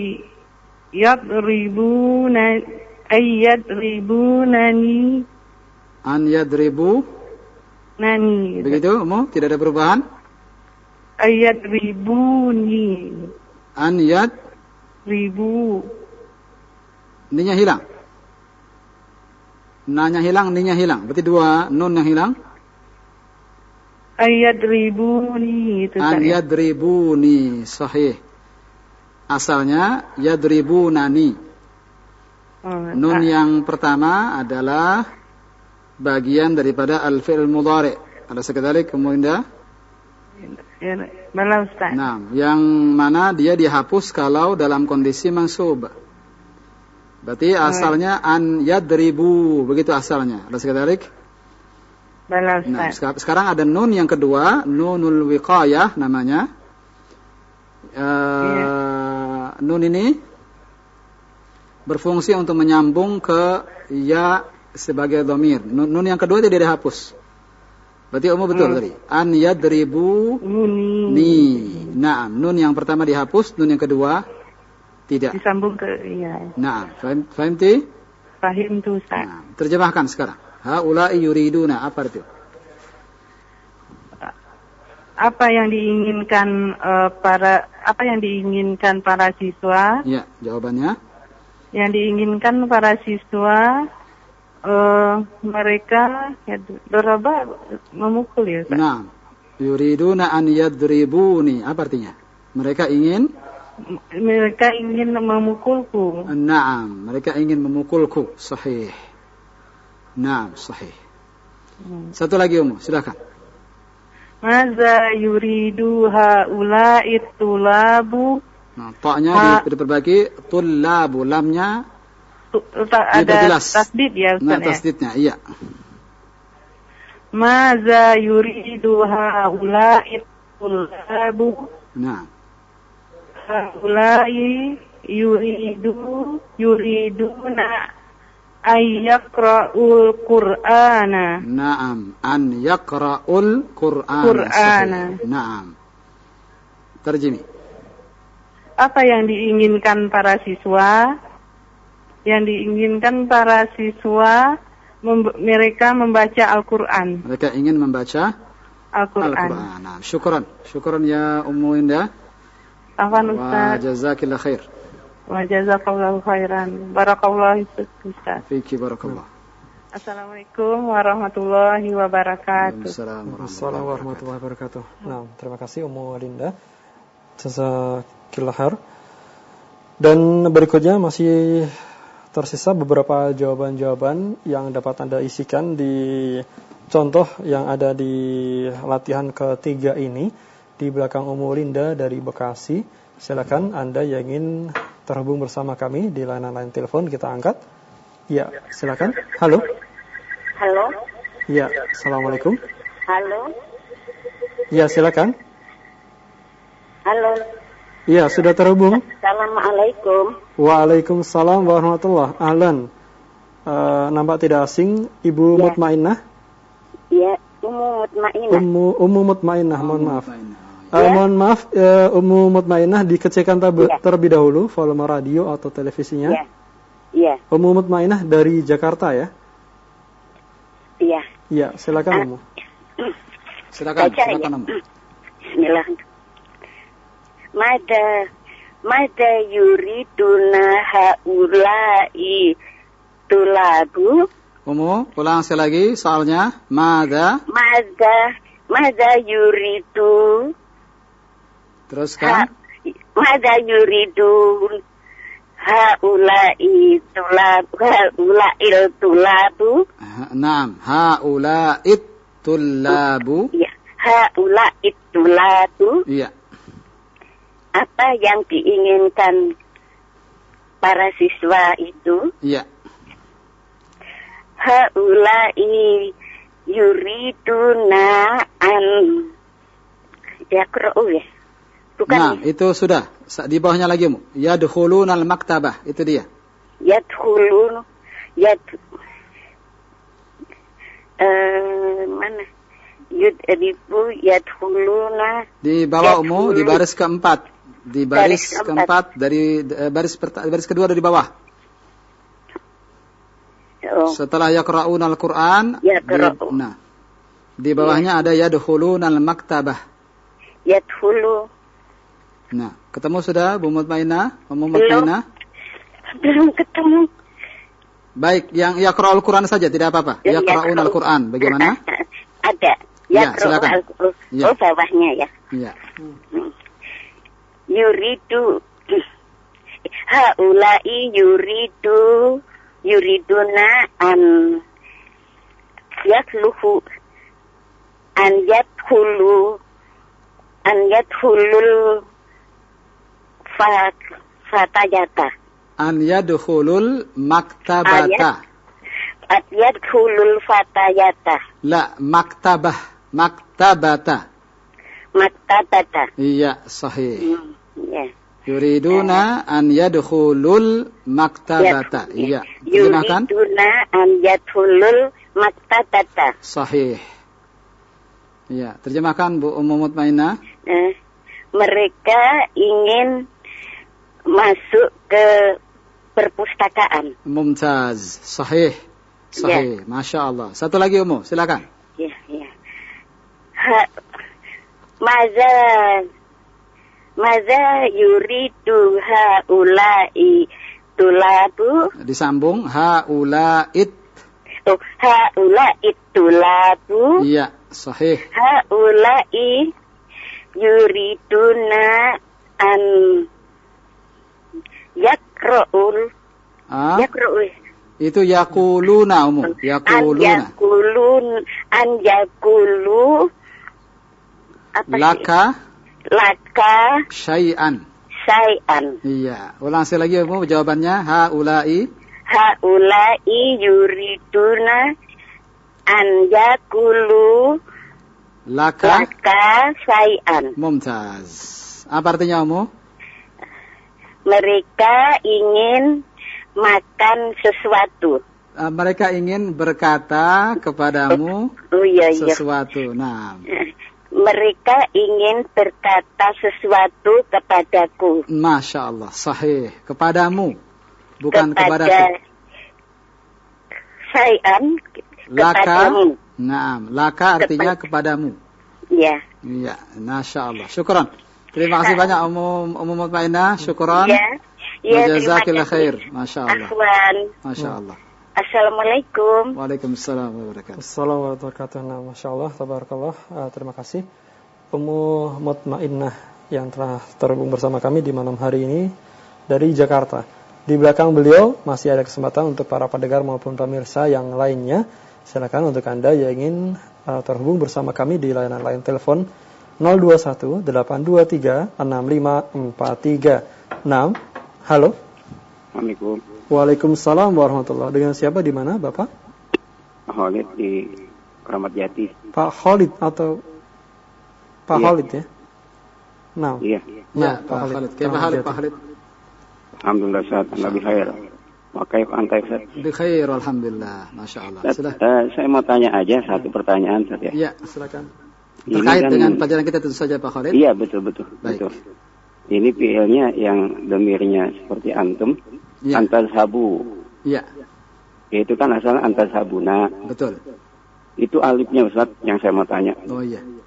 S7: yadribuna ay yadribunani
S1: an yadribu
S7: nani.
S1: Begitu, Umu? Tidak ada perubahan?
S7: Ay yadribuni
S1: an yad
S7: ribu.
S1: Ninya hilang. Nanya hilang, ninya hilang. Berarti dua nun yang hilang.
S7: Ayadribuni itu
S1: An
S7: saya.
S1: yadribuni, sahih. Asalnya yadribunani.
S7: Oh,
S1: Nun
S7: ah.
S1: yang pertama adalah bagian daripada al-fi'l mudhari'. Ada sekadalik kemudian.
S7: Ya, malah Ustaz.
S1: Nah, yang mana dia dihapus kalau dalam kondisi mansub. Berarti asalnya an yadribu, begitu asalnya. Ada sekadalik?
S7: Malah
S1: Nah,
S7: Ustaz.
S1: sekarang ada nun yang kedua, nunul wiqayah namanya. Uh,
S7: Iya.
S1: Nun ini berfungsi untuk menyambung ke ya sebagai dhamir. Nun, nun yang kedua tidak dihapus. Berarti umum betul hmm. tadi. An yadribu ni. Nah, nun yang pertama dihapus, nun yang kedua tidak.
S7: Disambung ke iya.
S1: Nah, fahim, fahimti?
S7: Fahim tuh Ustaz.
S1: Nah, terjemahkan sekarang. Haula'i yuriduna, apa itu?
S7: Apa yang diinginkan uh, para apa yang diinginkan para siswa?
S1: Ya, jawabannya.
S7: Yang diinginkan para siswa uh, mereka ya, beraba memukul ya Ustaz.
S1: Nah, yuriduna an yadribuni, apa artinya? Mereka ingin
S7: mereka ingin memukulku.
S1: Naam, mereka ingin memukulku. Sahih. Naam, sahih.
S7: Hmm.
S1: Satu lagi Ummu, silakan.
S7: Maza yuridu haula'i tulabu.
S1: Nah, ta'nya diperbagi, tullabu, lamnya
S7: ada tasdid ya Ustaz.
S1: Nah, tasdidnya, iya.
S7: Maza yuridu haula'i tulabu.
S1: Nah.
S7: Haula'i yuridu yuriduna ayyaqra'ul Qur'ana.
S1: Naam, an yaqra'ul Qur'ana.
S7: Qur'ana.
S1: Naam. Terjemah.
S7: Apa yang diinginkan para siswa? Yang diinginkan para siswa mem- mereka membaca Al-Qur'an.
S1: Mereka ingin membaca
S7: Al-Qur'an.
S1: Al-Qur'an. Nah, syukran. Syukran ya Ummu Indah.
S7: Afwan
S1: Wa
S7: Ustaz.
S1: jazakillah khair.
S7: Wa jazakallahu khairan. Barakallahu Ustaz.
S1: Fiki barakallah.
S7: Assalamualaikum warahmatullahi wabarakatuh.
S4: Assalamualaikum warahmatullahi wabarakatuh. Nah, terima kasih Ummu Linda. Jazakillah khair. Dan berikutnya masih tersisa beberapa jawaban-jawaban yang dapat Anda isikan di contoh yang ada di latihan ketiga ini. Di belakang Ummu Linda dari Bekasi. Silakan Anda yang ingin terhubung bersama kami di layanan telepon, kita angkat. Ya, silakan. Halo.
S5: Halo.
S4: Ya, assalamualaikum.
S5: Halo.
S4: Ya, silakan.
S5: Halo.
S4: Ya, sudah terhubung.
S5: Assalamualaikum.
S4: Waalaikumsalam warahmatullahi wabarakatuh. Ahlan. Uh, nampak tidak asing, Ibu ya. Mutmainnah?
S5: Iya, Ummu Mutmainnah.
S4: Ummu Ummu Mutmainnah, mohon maaf. Uh, ya. Mohon maaf, uh, Ummu Mutmainnah dikecilkan tab- ya. terlebih dahulu volume radio atau televisinya.
S5: Iya. Iya.
S4: Ummu Mutmainnah dari Jakarta ya?
S5: Iya.
S4: Iya, silakan Ummu.
S1: Silakan,
S5: Baca,
S1: silakan
S5: ya.
S1: Ummu.
S5: Bismillah. Mada Mada yuriduna haulai tulabu.
S1: Umu, ulang sekali lagi soalnya. Mada
S5: Mada Mada yuridu.
S1: Teruskan.
S5: Ha, Mada yuridun haulai tulabu haulai tulabu.
S1: Naam, haula'it tullabu.
S5: Ya, haulai tulabu.
S1: Iya.
S5: Apa yang diinginkan para siswa itu?
S1: Iya.
S5: Haulai yuriduna an yaqra'u ya. Bukan.
S1: Nah, itu sudah. Di bawahnya lagi, Mu. Yadkhulunal maktabah, itu dia.
S5: Yadkhulun yad eh mana? Yud edibu yadkhuluna.
S1: Di bawah Umu, di baris keempat. Di baris,
S5: Baris
S1: keempat dari eh, baris perta, baris kedua dari bawah.
S5: Oh.
S1: Setelah yaqra'unal Qur'an,
S5: Yaqra'u.
S1: di, nah. Di bawahnya ada yadkhulunal maktabah.
S5: Yadkhulu.
S1: Nah, ketemu sudah Bu Mutmainah? Bu
S5: Belum.
S1: Mutmainah?
S5: Belum ketemu.
S1: Baik, yang yaqra'ul Qur'an saja tidak apa-apa.
S5: Ya,
S1: Yaqra'unal
S5: yaqra'u.
S1: Qur'an, bagaimana?
S5: Ada.
S1: Ya,
S5: Yaqra'u
S1: silakan.
S5: al-Qur'an.
S1: Ya.
S5: Oh, bawahnya ya.
S1: Iya.
S5: Yuridu haulai yuridu yuriduna an yakluhu an yadkhulu an yadkhulul fat fatayata
S1: An yadkhulul maktabata.
S5: at yadkhulul fatayata
S1: La, maktabah. Maktabata.
S5: maktabata.
S1: Iya, sahih.
S5: Hmm, ya.
S1: Yuriduna an yadkhulul maktabata. Iya. Terjemahkan.
S5: Yuriduna an yadkhulul maktabata.
S1: Sahih. Iya. Terjemahkan Bu Ummu Mutmainah.
S5: Eh, mereka ingin masuk ke perpustakaan.
S1: Mumtaz. Sahih. Sahih. Masya Allah. Satu lagi Ummu, silakan.
S5: Ya, ya. Ha, maza maza yuridu haulai tulabu.
S1: Disambung. Haula'id.
S5: Oh, haulai tulabu.
S1: Iya. Sahih.
S5: Haulai yuriduna an yakra'ul
S1: Ah,
S5: yakra'ul
S1: itu yaquluna Ummu.
S5: an
S1: Yaquluna.
S5: yakulun an yakulu apa
S1: Laka
S5: sih? Laka
S1: syai'an.
S5: syai'an.
S1: Iya. Ulang sekali lagi Ummu jawabannya. Haula'i.
S5: Haulai yuriduna an yakulu
S1: Laka.
S5: laka syai'an.
S1: Mumtaz. Apa artinya Ummu?
S5: Mereka ingin makan sesuatu.
S1: Uh, mereka ingin berkata kepadamu
S5: Oh iya iya.
S1: sesuatu. Nah,
S5: Mereka ingin berkata sesuatu kepadaku.
S1: Masya Allah, sahih. Kepadamu, bukan
S5: Kepada
S1: kepadaku.
S5: Syai'an
S1: Laka,
S5: kepadamu.
S1: naam, laka artinya kepadamu.
S5: Ya.
S1: Iya, Masya Allah. Syukran. Terima kasih banyak Ummu Ummu Mutmainah. Syukran.
S5: Ya. Ya,
S1: Jazakillah
S5: terima
S1: khair. Masya Allah.
S5: Afwan.
S1: Masya Allah.
S5: Assalamualaikum.
S1: Waalaikumsalam warahmatullahi wabarakatuh.
S4: Assalamualaikum warahmatullahi wabarakatuh. Nah, Masya Allah, tabarakallah. Uh, terima kasih Ummu Mutmainnah yang telah terhubung bersama kami di malam hari ini dari Jakarta. Di belakang beliau masih ada kesempatan untuk para pendengar maupun pemirsa yang lainnya. Silakan untuk Anda yang ingin uh, terhubung bersama kami di layanan line telepon nol dua satu delapan dua tiga enam lima empat tiga enam. Halo.
S8: Assalamualaikum.
S4: Waalaikumsalam warahmatullahi wabarakatuh. Dengan siapa di mana, Bapak?
S8: Khalid di Keramat Jati.
S4: Pak Khalid atau Pak
S8: Iya.
S4: Khalid ya? Nah.
S8: Iya.
S1: Ya, Pak Khalid. Kaifa haluk Pak Khalid?
S8: Alhamdulillah sehat, Nabi khair. Wa kaif anta Ustaz?
S1: Bi khair alhamdulillah. Masya Allah.
S8: Ustaz,
S1: Sudah.
S8: eh, saya mau tanya aja satu pertanyaan Ustaz ya.
S1: Iya, silakan.
S8: Ini
S1: Terkait
S8: kan-
S1: dengan pelajaran kita tentu saja Pak Khalid.
S8: Iya, betul betul.
S1: Baik.
S8: Betul. Ini fi'ilnya yang domirnya seperti antum,
S1: Iya.
S8: antazhabu.
S1: Iya,
S8: Itu kan asalnya antazhabuna.
S1: betul.
S8: Itu alifnya Ustaz yang saya mau tanya.
S1: Oh iya.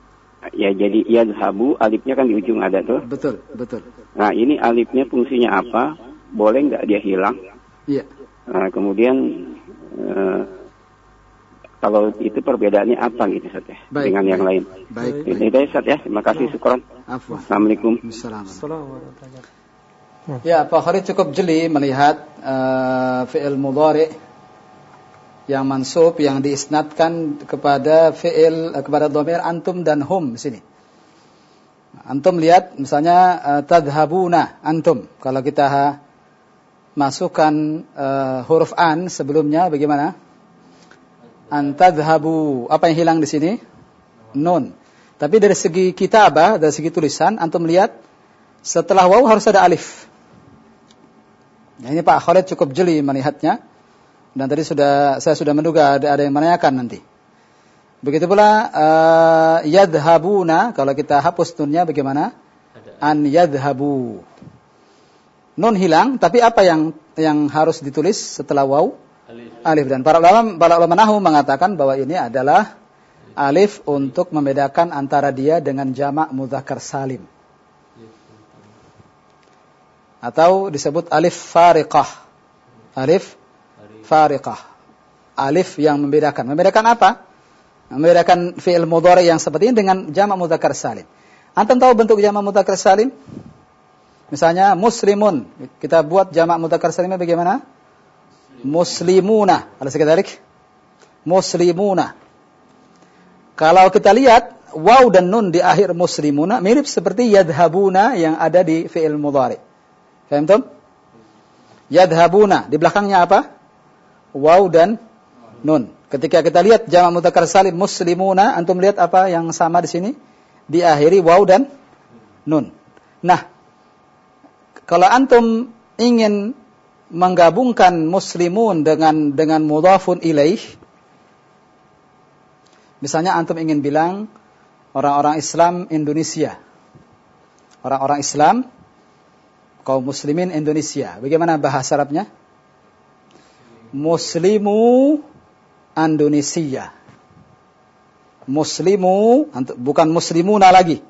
S8: Ya, jadi yadhabu, alifnya kan di ujung ada tuh.
S1: Betul, betul.
S8: Nah, ini alifnya fungsinya apa? Boleh nggak dia hilang?
S1: Iya.
S8: Nah, kemudian uh, kalau itu perbedaannya apa gitu, Ustaz ya,
S1: baik,
S8: dengan
S1: baik.
S8: yang lain.
S1: Baik,
S8: Itu
S1: baik.
S8: ya, Ustaz ya. Terima kasih, syukran.
S1: Afwan.
S8: Assalamualaikum.
S1: Assalamualaikum. Ya, Pak Khalid cukup jeli melihat uh, fi'il mudhari yang mansub yang diisnadkan kepada fi'il uh, kepada dhamir antum dan hum di sini. Antum lihat misalnya uh, tadhhabuna antum. Kalau kita ha, masukkan uh, huruf an sebelumnya bagaimana? An tadhhabu. Apa yang hilang di sini? Nun. Tapi dari segi kitabah, dari segi tulisan antum lihat setelah waw harus ada alif. Nah, ini Pak Khalid cukup jeli melihatnya. Dan tadi sudah saya sudah menduga ada, ada yang menanyakan nanti. Begitu pula uh, yadhabuna, kalau kita hapus nunnya bagaimana? An yadhabu. Nun hilang, tapi apa yang yang harus ditulis setelah waw? Alif. Alif. Dan para ulama para ulama nahwu mengatakan bahwa ini adalah alif untuk membedakan antara dia dengan jamak mudzakkar salim. Atau disebut alif fariqah. Alif fariqah. Alif yang membedakan. Membedakan apa? Membedakan fi'il mudhari yang seperti ini dengan jamak mudzakkar salim. Antum tahu bentuk jamak mudzakkar salim? Misalnya muslimun. Kita buat jamak mudzakkar salimnya bagaimana? Muslimuna. Ada sekedarik? Muslimuna. Kalau kita lihat waw dan nun di akhir muslimuna mirip seperti yadhabuna yang ada di fi'il mudhari. Paham tuh? Yadhabuna. Di belakangnya apa? Waw dan nun. Ketika kita lihat jamak mudzakkar salim muslimuna, antum lihat apa yang sama di sini? Diakhiri waw dan nun. Nah, kalau antum ingin menggabungkan muslimun dengan dengan mudhafun ilaih, misalnya antum ingin bilang orang-orang Islam Indonesia. Orang-orang Islam kaum muslimin Indonesia. Bagaimana bahasa Arabnya? Muslimu Indonesia. Muslimu, bukan muslimuna lagi.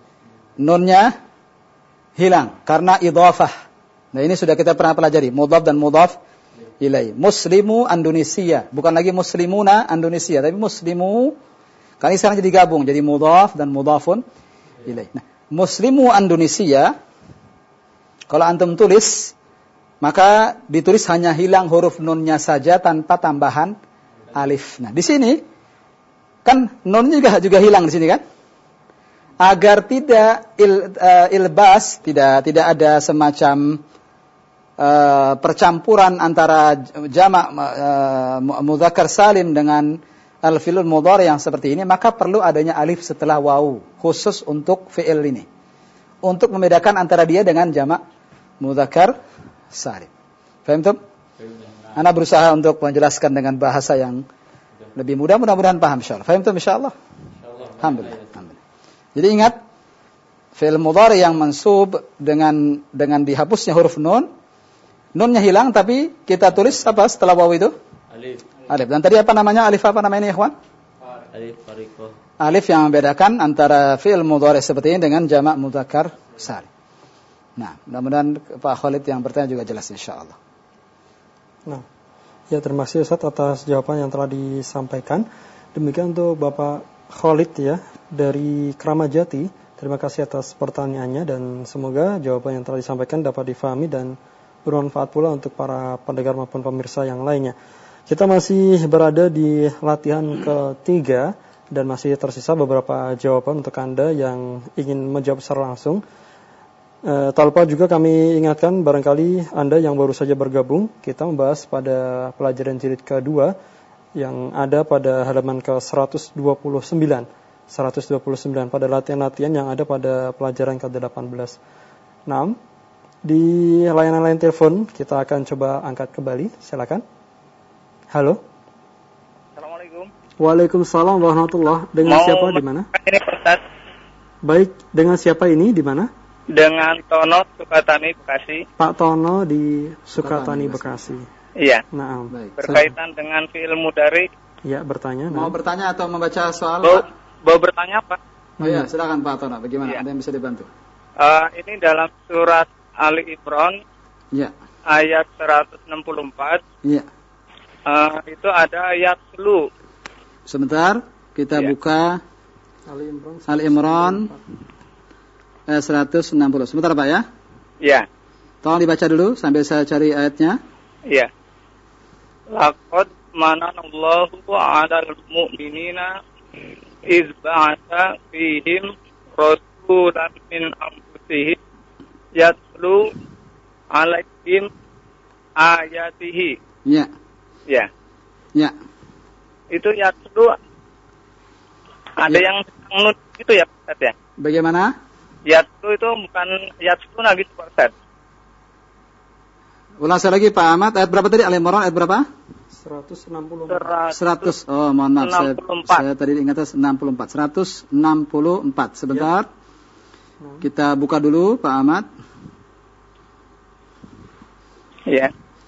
S1: Nunnya hilang karena idhafah. Nah, ini sudah kita pernah pelajari, mudhaf dan mudhaf ilaih. Muslimu Indonesia, bukan lagi muslimuna Indonesia, tapi muslimu. Kali sekarang jadi gabung, jadi mudhaf dan mudhafun ilaih. Nah, muslimu Indonesia kalau antum tulis, maka ditulis hanya hilang huruf nunnya saja tanpa tambahan alif. Nah, di sini kan nun juga juga hilang di sini kan? Agar tidak il, uh, ilbas, tidak tidak ada semacam uh, percampuran antara jamak uh, mudzakkar salim dengan al-fi'il mudhari yang seperti ini, maka perlu adanya alif setelah waw khusus untuk fi'il ini. Untuk membedakan antara dia dengan jamak mudzakkar salim. Paham tuh? Ana berusaha untuk menjelaskan dengan bahasa yang lebih mudah, mudah-mudahan paham insyaallah. Paham tuh insyaallah? Alhamdulillah. Alhamdulillah. Jadi ingat fi'il mudhari yang mansub dengan dengan dihapusnya huruf nun, nunnya hilang tapi kita tulis apa setelah waw itu? Alif. Alif. Dan tadi apa namanya? Alif apa namanya ya, ikhwan? Alif fariqah. Alif yang membedakan antara fi'il mudhari seperti ini dengan jamak mudzakkar salim. Nah, mudah-mudahan Pak Khalid yang bertanya juga jelas insyaallah.
S4: Nah, ya terima kasih Ustaz atas jawaban yang telah disampaikan. Demikian untuk Bapak Khalid ya dari Kramajati. Terima kasih atas pertanyaannya dan semoga jawaban yang telah disampaikan dapat difahami dan bermanfaat pula untuk para pendengar maupun pemirsa yang lainnya. Kita masih berada di latihan ketiga dan masih tersisa beberapa jawaban untuk Anda yang ingin menjawab secara langsung. E, tanpa juga kami ingatkan barangkali Anda yang baru saja bergabung, kita membahas pada pelajaran jilid kedua yang ada pada halaman ke seratus dua puluh sembilan pada latihan-latihan yang ada pada pelajaran ke delapan belas. Nah, di layanan lain telepon kita akan coba angkat kembali. Silakan. Halo.
S6: Assalamualaikum.
S4: Waalaikumsalam warahmatullahi wabarakatuh. Dengan
S6: Mau
S4: siapa di mana?
S6: Ini Ustaz.
S4: Baik, dengan siapa ini di mana?
S6: Dengan Tono Sukatani Bekasi.
S4: Pak Tono di Sukatani Bekasi.
S6: Iya.
S4: Nah,
S1: baik.
S6: Berkaitan
S4: Saya...
S6: dengan fi'il mudhari.
S4: Ya, bertanya.
S1: Mau
S4: nah.
S1: bertanya atau membaca soal?
S6: Mau, mau bertanya apa?
S1: Oh iya, silakan Pak Tono. Bagaimana?
S6: Ya.
S1: Ada yang bisa dibantu?
S6: Uh, ini dalam surat Ali Imran
S1: Ya.
S6: ayat seratus enam puluh empat.
S1: Iya.
S6: Uh, itu ada ayat lu.
S1: Sebentar, kita
S6: Ya.
S1: buka
S4: Ali Imran
S1: Ali Imran ayat seratus enam puluh. Sebentar Pak ya.
S6: Ya.
S1: Tolong dibaca dulu sambil saya cari ayatnya.
S6: Ya. Laqad mananallahu 'alal mu'minina iz ba'atha fihim rasulan min anfusihim yatlu 'alaihim ayatihi.
S1: Ya.
S6: Ya.
S1: Ya.
S6: Itu yatlu ada
S1: Ya.
S6: yang nut gitu ya Pak Ustaz ya.
S1: Bagaimana?
S6: Yatlu itu bukan yatlu nah gitu Pak Ustaz.
S1: Ulang saya lagi Pak Ahmad, ayat berapa tadi? Ali Imran ayat berapa?
S4: seratus enam puluh.
S1: seratus. Oh, mohon maaf saya, saya tadi ingat enam puluh empat. seratus enam puluh empat. Sebentar. Ya. Kita buka dulu Pak Ahmad.
S6: Ya.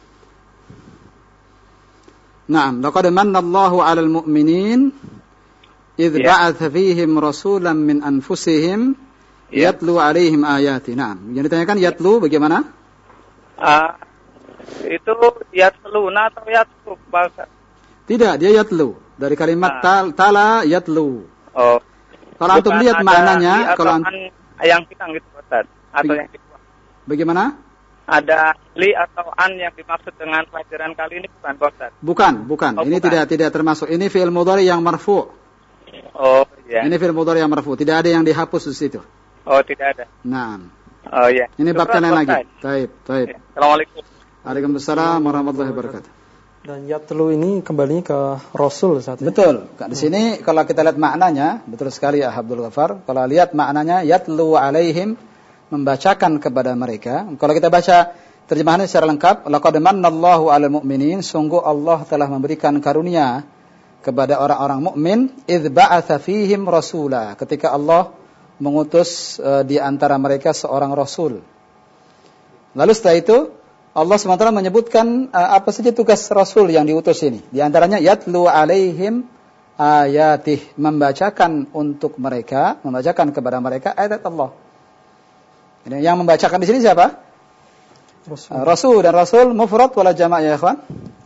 S1: Naam, laqad manallahu 'alal mu'minin idz
S6: Ya.
S1: ba'atha fihim rasulan min anfusihim
S6: Ya.
S1: yatlu 'alaihim ayati. Naam. Yang ditanyakan yatlu bagaimana?
S6: Uh, itu yatluna atau yatlu bahasa?
S1: Tidak, dia yatlu. Dari kalimat tal, tala yatlu.
S6: Oh.
S1: Kalau antum
S6: Bukan
S1: lihat
S6: ada
S1: maknanya,
S6: li atau
S1: kalau
S6: an yang kita gitu Ustaz, atau
S1: Beg-
S6: yang kedua.
S1: bagaimana?
S6: Ada li atau an yang dimaksud dengan pelajaran kali ini bukan Ustaz?
S1: Bukan, bukan.
S6: Oh,
S1: ini
S6: bukan.
S1: tidak tidak termasuk. Ini fi'il mudhari yang marfu.
S6: Oh iya.
S1: Ini fi'il mudhari yang marfu. Tidak ada yang dihapus di situ.
S6: Oh tidak ada.
S1: Naam.
S6: Oh iya.
S1: Ini bab lain lagi.
S6: Ustaz.
S1: Taib, taib.
S6: Ya. Assalamualaikum.
S1: Waalaikumsalam warahmatullahi wabarakatuh.
S4: Dan yatlu ini kembali ke Rasul saat ini.
S1: Betul. Di sini kalau kita lihat maknanya, betul sekali ya Abdul Ghaffar. Kalau lihat maknanya yatlu alaihim, membacakan kepada mereka. Kalau kita baca terjemahannya secara lengkap, laqad manallahu 'alal mu'minin, sungguh Allah telah memberikan karunia kepada orang-orang mukmin, idz ba'atsa fihim rasula, ketika Allah mengutus uh, di antara mereka seorang rasul. Lalu setelah itu Allah subhanahu wa taala menyebutkan uh, apa saja tugas rasul yang diutus ini. Di antaranya yatlu alaihim ayatih, membacakan untuk mereka, membacakan kepada mereka ayat Allah. Ini yang membacakan di sini siapa?
S4: Rasul.
S1: Uh, rasul dan rasul mufrad wala jama' ya ikhwan?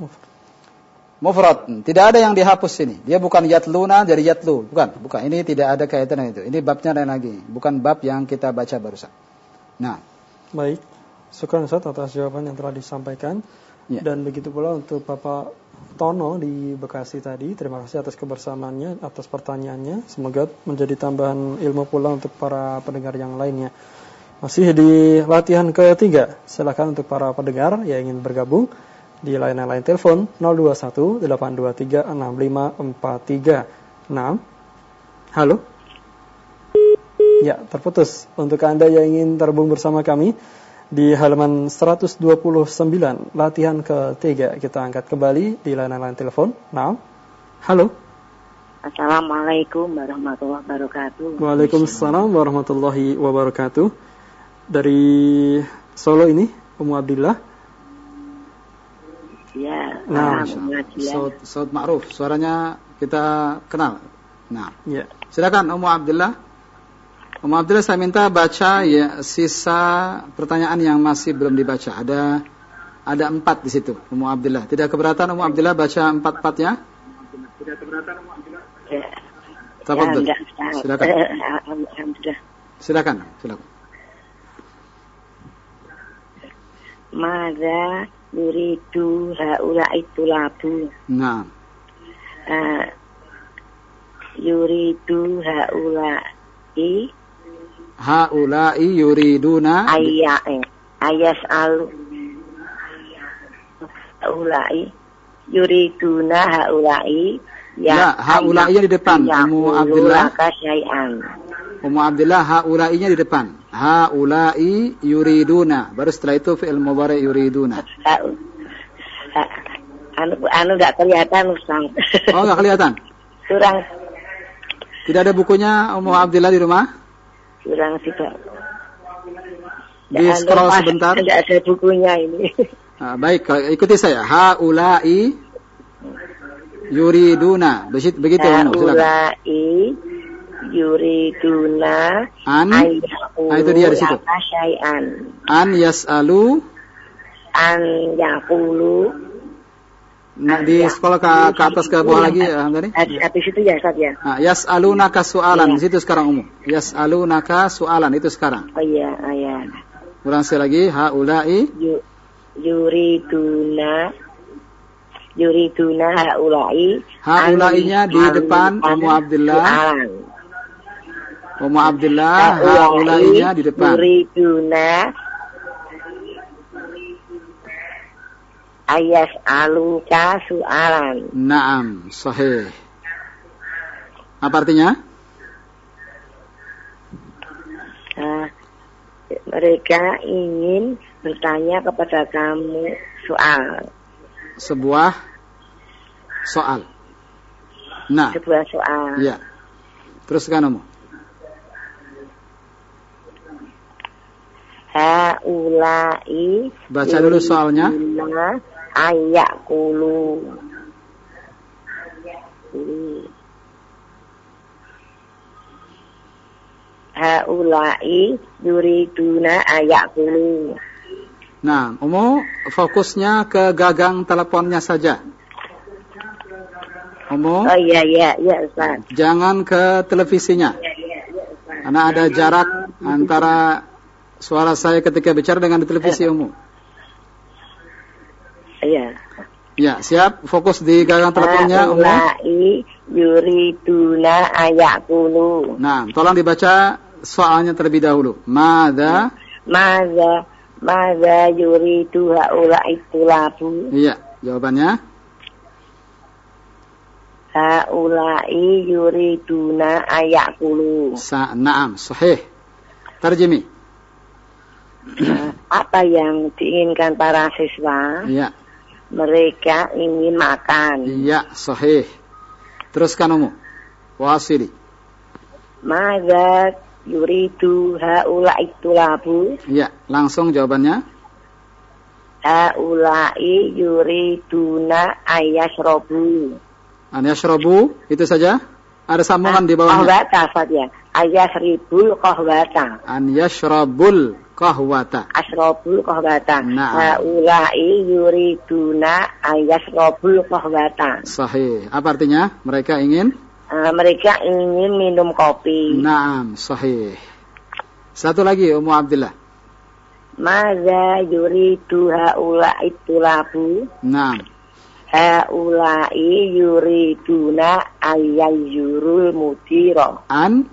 S1: Mufrad. Tidak ada yang dihapus ini. Dia bukan yatluna dari yatlu, bukan, bukan. Ini tidak ada kaitannya itu. Ini babnya lain lagi, bukan bab yang kita baca barusan. Nah,
S4: Baik. Syukran Ustaz atas jawaban yang telah disampaikan.
S1: Ya.
S4: Dan begitu pula untuk Bapak Tono di Bekasi tadi. Terima kasih atas kebersamaannya, atas pertanyaannya. Semoga menjadi tambahan ilmu pula untuk para pendengar yang lainnya. Masih di latihan ketiga. Silakan untuk para pendengar yang ingin bergabung di layanan-lain telepon nol dua satu delapan dua tiga enam lima empat tiga enam. Halo. Ya, terputus. Untuk Anda yang ingin terhubung bersama kami di halaman seratus dua puluh sembilan, latihan ketiga, kita angkat kembali di layanan telepon. Nah, halo.
S5: Assalamualaikum warahmatullahi wabarakatuh.
S4: Waalaikumsalam warahmatullahi wabarakatuh. Dari Solo ini, Ummu Abdillah.
S5: Ya,
S4: Nah,
S1: saud saud ma'ruf, suaranya kita kenal. Nah,
S4: ya.
S1: silakan Ummu Abdillah. Ummu Abdillah, saya minta baca ya sisa pertanyaan yang masih belum dibaca. Ada ada empat di situ, Ummu Abdillah. Tidak keberatan Ummu Abdillah baca empat-empatnya? Tidak keberatan Ummu Abdillah.
S5: Ya.
S1: Tafadhol.
S5: Ya,
S1: Silakan.
S5: Alhamdulillah.
S1: Silakan, silakan.
S5: Mada yuridu haula'i tulabu.
S1: Nah.
S5: Uh, yuridu haula'i
S1: Haula'i yuriduna
S5: ayya ayas alu haula'i yuriduna haula'i
S1: ya, haula'i di depan Ummu Abdillah. Ummu Abdillah, haula'inya di depan. Haula'i yuriduna. Baru setelah itu fi'il mudhari yuriduna.
S5: Anu anu enggak kelihatan Ustaz.
S1: Oh, enggak kelihatan.
S5: Kurang.
S1: Tidak ada bukunya Ummu Abdillah di rumah?
S5: Kurang tidak.
S1: Di scroll sebentar.
S5: Tidak ada bukunya ini.
S1: Nah, baik, ikuti saya. Haula'i yuriduna. Begitu, Ummu, silakan.
S5: Haula'i yuriduna
S1: An.
S5: ayyaqulu
S1: Ah, itu dia di situ.
S5: syai'an.
S1: An yas'alu.
S5: An yaqulu.
S1: Nah, di sekolah ke, ke atas ke bawah lagi ya, tadi.
S5: Habis itu ya Ustaz ya.
S1: Nah, yas'alunaka su'alan,
S5: Iya.
S1: di situ sekarang umum. Yas'alunaka su'alan itu sekarang.
S5: Oh iya, iya.
S1: Ulang sekali lagi, haula'i.
S5: Yu, yuriduna yuriduna haula'i.
S1: Haula'inya di depan Ummu Abdullah.
S5: Su'alan.
S1: Ummu Abdullah, haula'inya di depan.
S5: Yuriduna ayas aluka su'alan.
S1: Naam, sahih. Apa artinya?
S5: Uh, mereka ingin bertanya kepada kamu soal.
S1: Sebuah soal. Nah.
S5: Sebuah soal.
S1: Iya. Teruskan Ummu.
S5: Haulai.
S1: Baca dulu soalnya.
S5: Ayak kulu. Haulai yuriduna ayak kulu.
S1: Nah, Ummu fokusnya ke gagang teleponnya saja. Ummu.
S5: Oh iya iya iya Ustaz.
S1: Jangan ke televisinya. Karena ada jarak antara suara saya ketika bicara dengan di televisi Ummu.
S5: Iya.
S1: Ya, siap. Fokus di gagang teleponnya, Ummu.
S5: Haulai yuriduna ayak kulu.
S1: Nah, tolong dibaca soalnya terlebih dahulu. Mada?
S5: Mada, mada yuridu haulai tulabu.
S1: Iya, jawabannya.
S5: Haulai yuriduna ayak kulu.
S1: Sa naam, sahih. Terjemi.
S5: Apa yang diinginkan para siswa?
S1: Iya.
S5: Mereka ingin makan.
S1: Iya, sahih. Teruskan Ummu. Wasili.
S5: Mada yuridu haulai tulabu.
S1: Iya, langsung jawabannya.
S5: Haulai yuriduna ayasrobu.
S1: An yashrabu, itu saja. Ada sambungan di bawahnya.
S5: Kahwata saja. Ayasribul kahwata.
S1: An yashrabul kahwata.
S5: Asrobul kahwata.
S1: Nah.
S5: Haulai yuriduna ayasrobul kahwata.
S1: Sahih. Apa artinya? Mereka ingin?
S5: Uh, mereka ingin minum kopi.
S1: Naam, sahih. Satu lagi, Ummu Abdullah.
S5: Maza yuridu haulai tulabu.
S1: Naam.
S5: Haulai yuriduna ayayurul mudiro.
S1: An?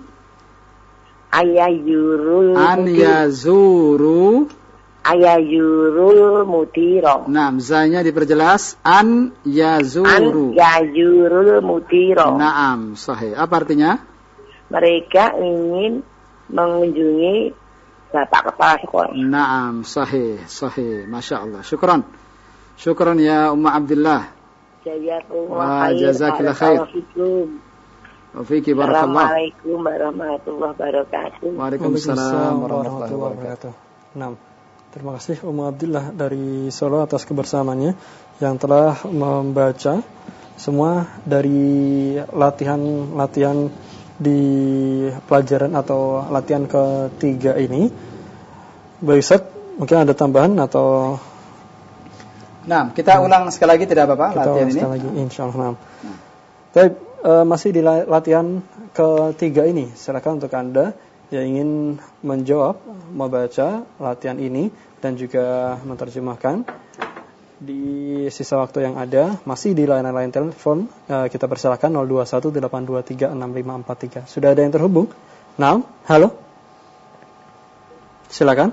S5: Ayayurul
S1: An
S5: mudiro.
S1: yazuru.
S5: Ayayurul mudiro.
S1: Naam, zanya diperjelas. An yazuru.
S5: An yayurul mudiro.
S1: Naam, sahih. Apa artinya?
S5: Mereka ingin mengunjungi Bapak Kepala Sekolah.
S1: Naam, sahih, sahih. Masya Allah. Syukran. Syukran ya Ummu Abdullah.
S5: Jazakumullah
S1: Wa
S5: khair.
S1: jazakillah khair.
S5: Barakallahu
S1: Wa fiki barakallah.
S5: Assalamualaikum warahmatullahi wabarakatuh.
S1: Waalaikumsalam warahmatullahi wabarakatuh.
S4: Nah, terima kasih Ummu Abdullah dari Solo atas kebersamaannya yang telah membaca semua dari latihan-latihan di pelajaran atau latihan ketiga ini. Baik Ustaz, mungkin ada tambahan atau?
S1: Nah, kita ulang sekali lagi tidak apa-apa
S4: kita
S1: latihan
S4: ulang
S1: ini.
S4: sekali lagi, insyaallah. Nah. Baik, uh, masih di latihan ketiga ini. Silakan untuk Anda yang ingin menjawab, membaca latihan ini dan juga menerjemahkan di sisa waktu yang ada. Masih di layanan-layanan telepon, uh, kita persilakan nol dua satu delapan dua tiga enam lima empat tiga. Sudah ada yang terhubung? Nah, halo. Silakan.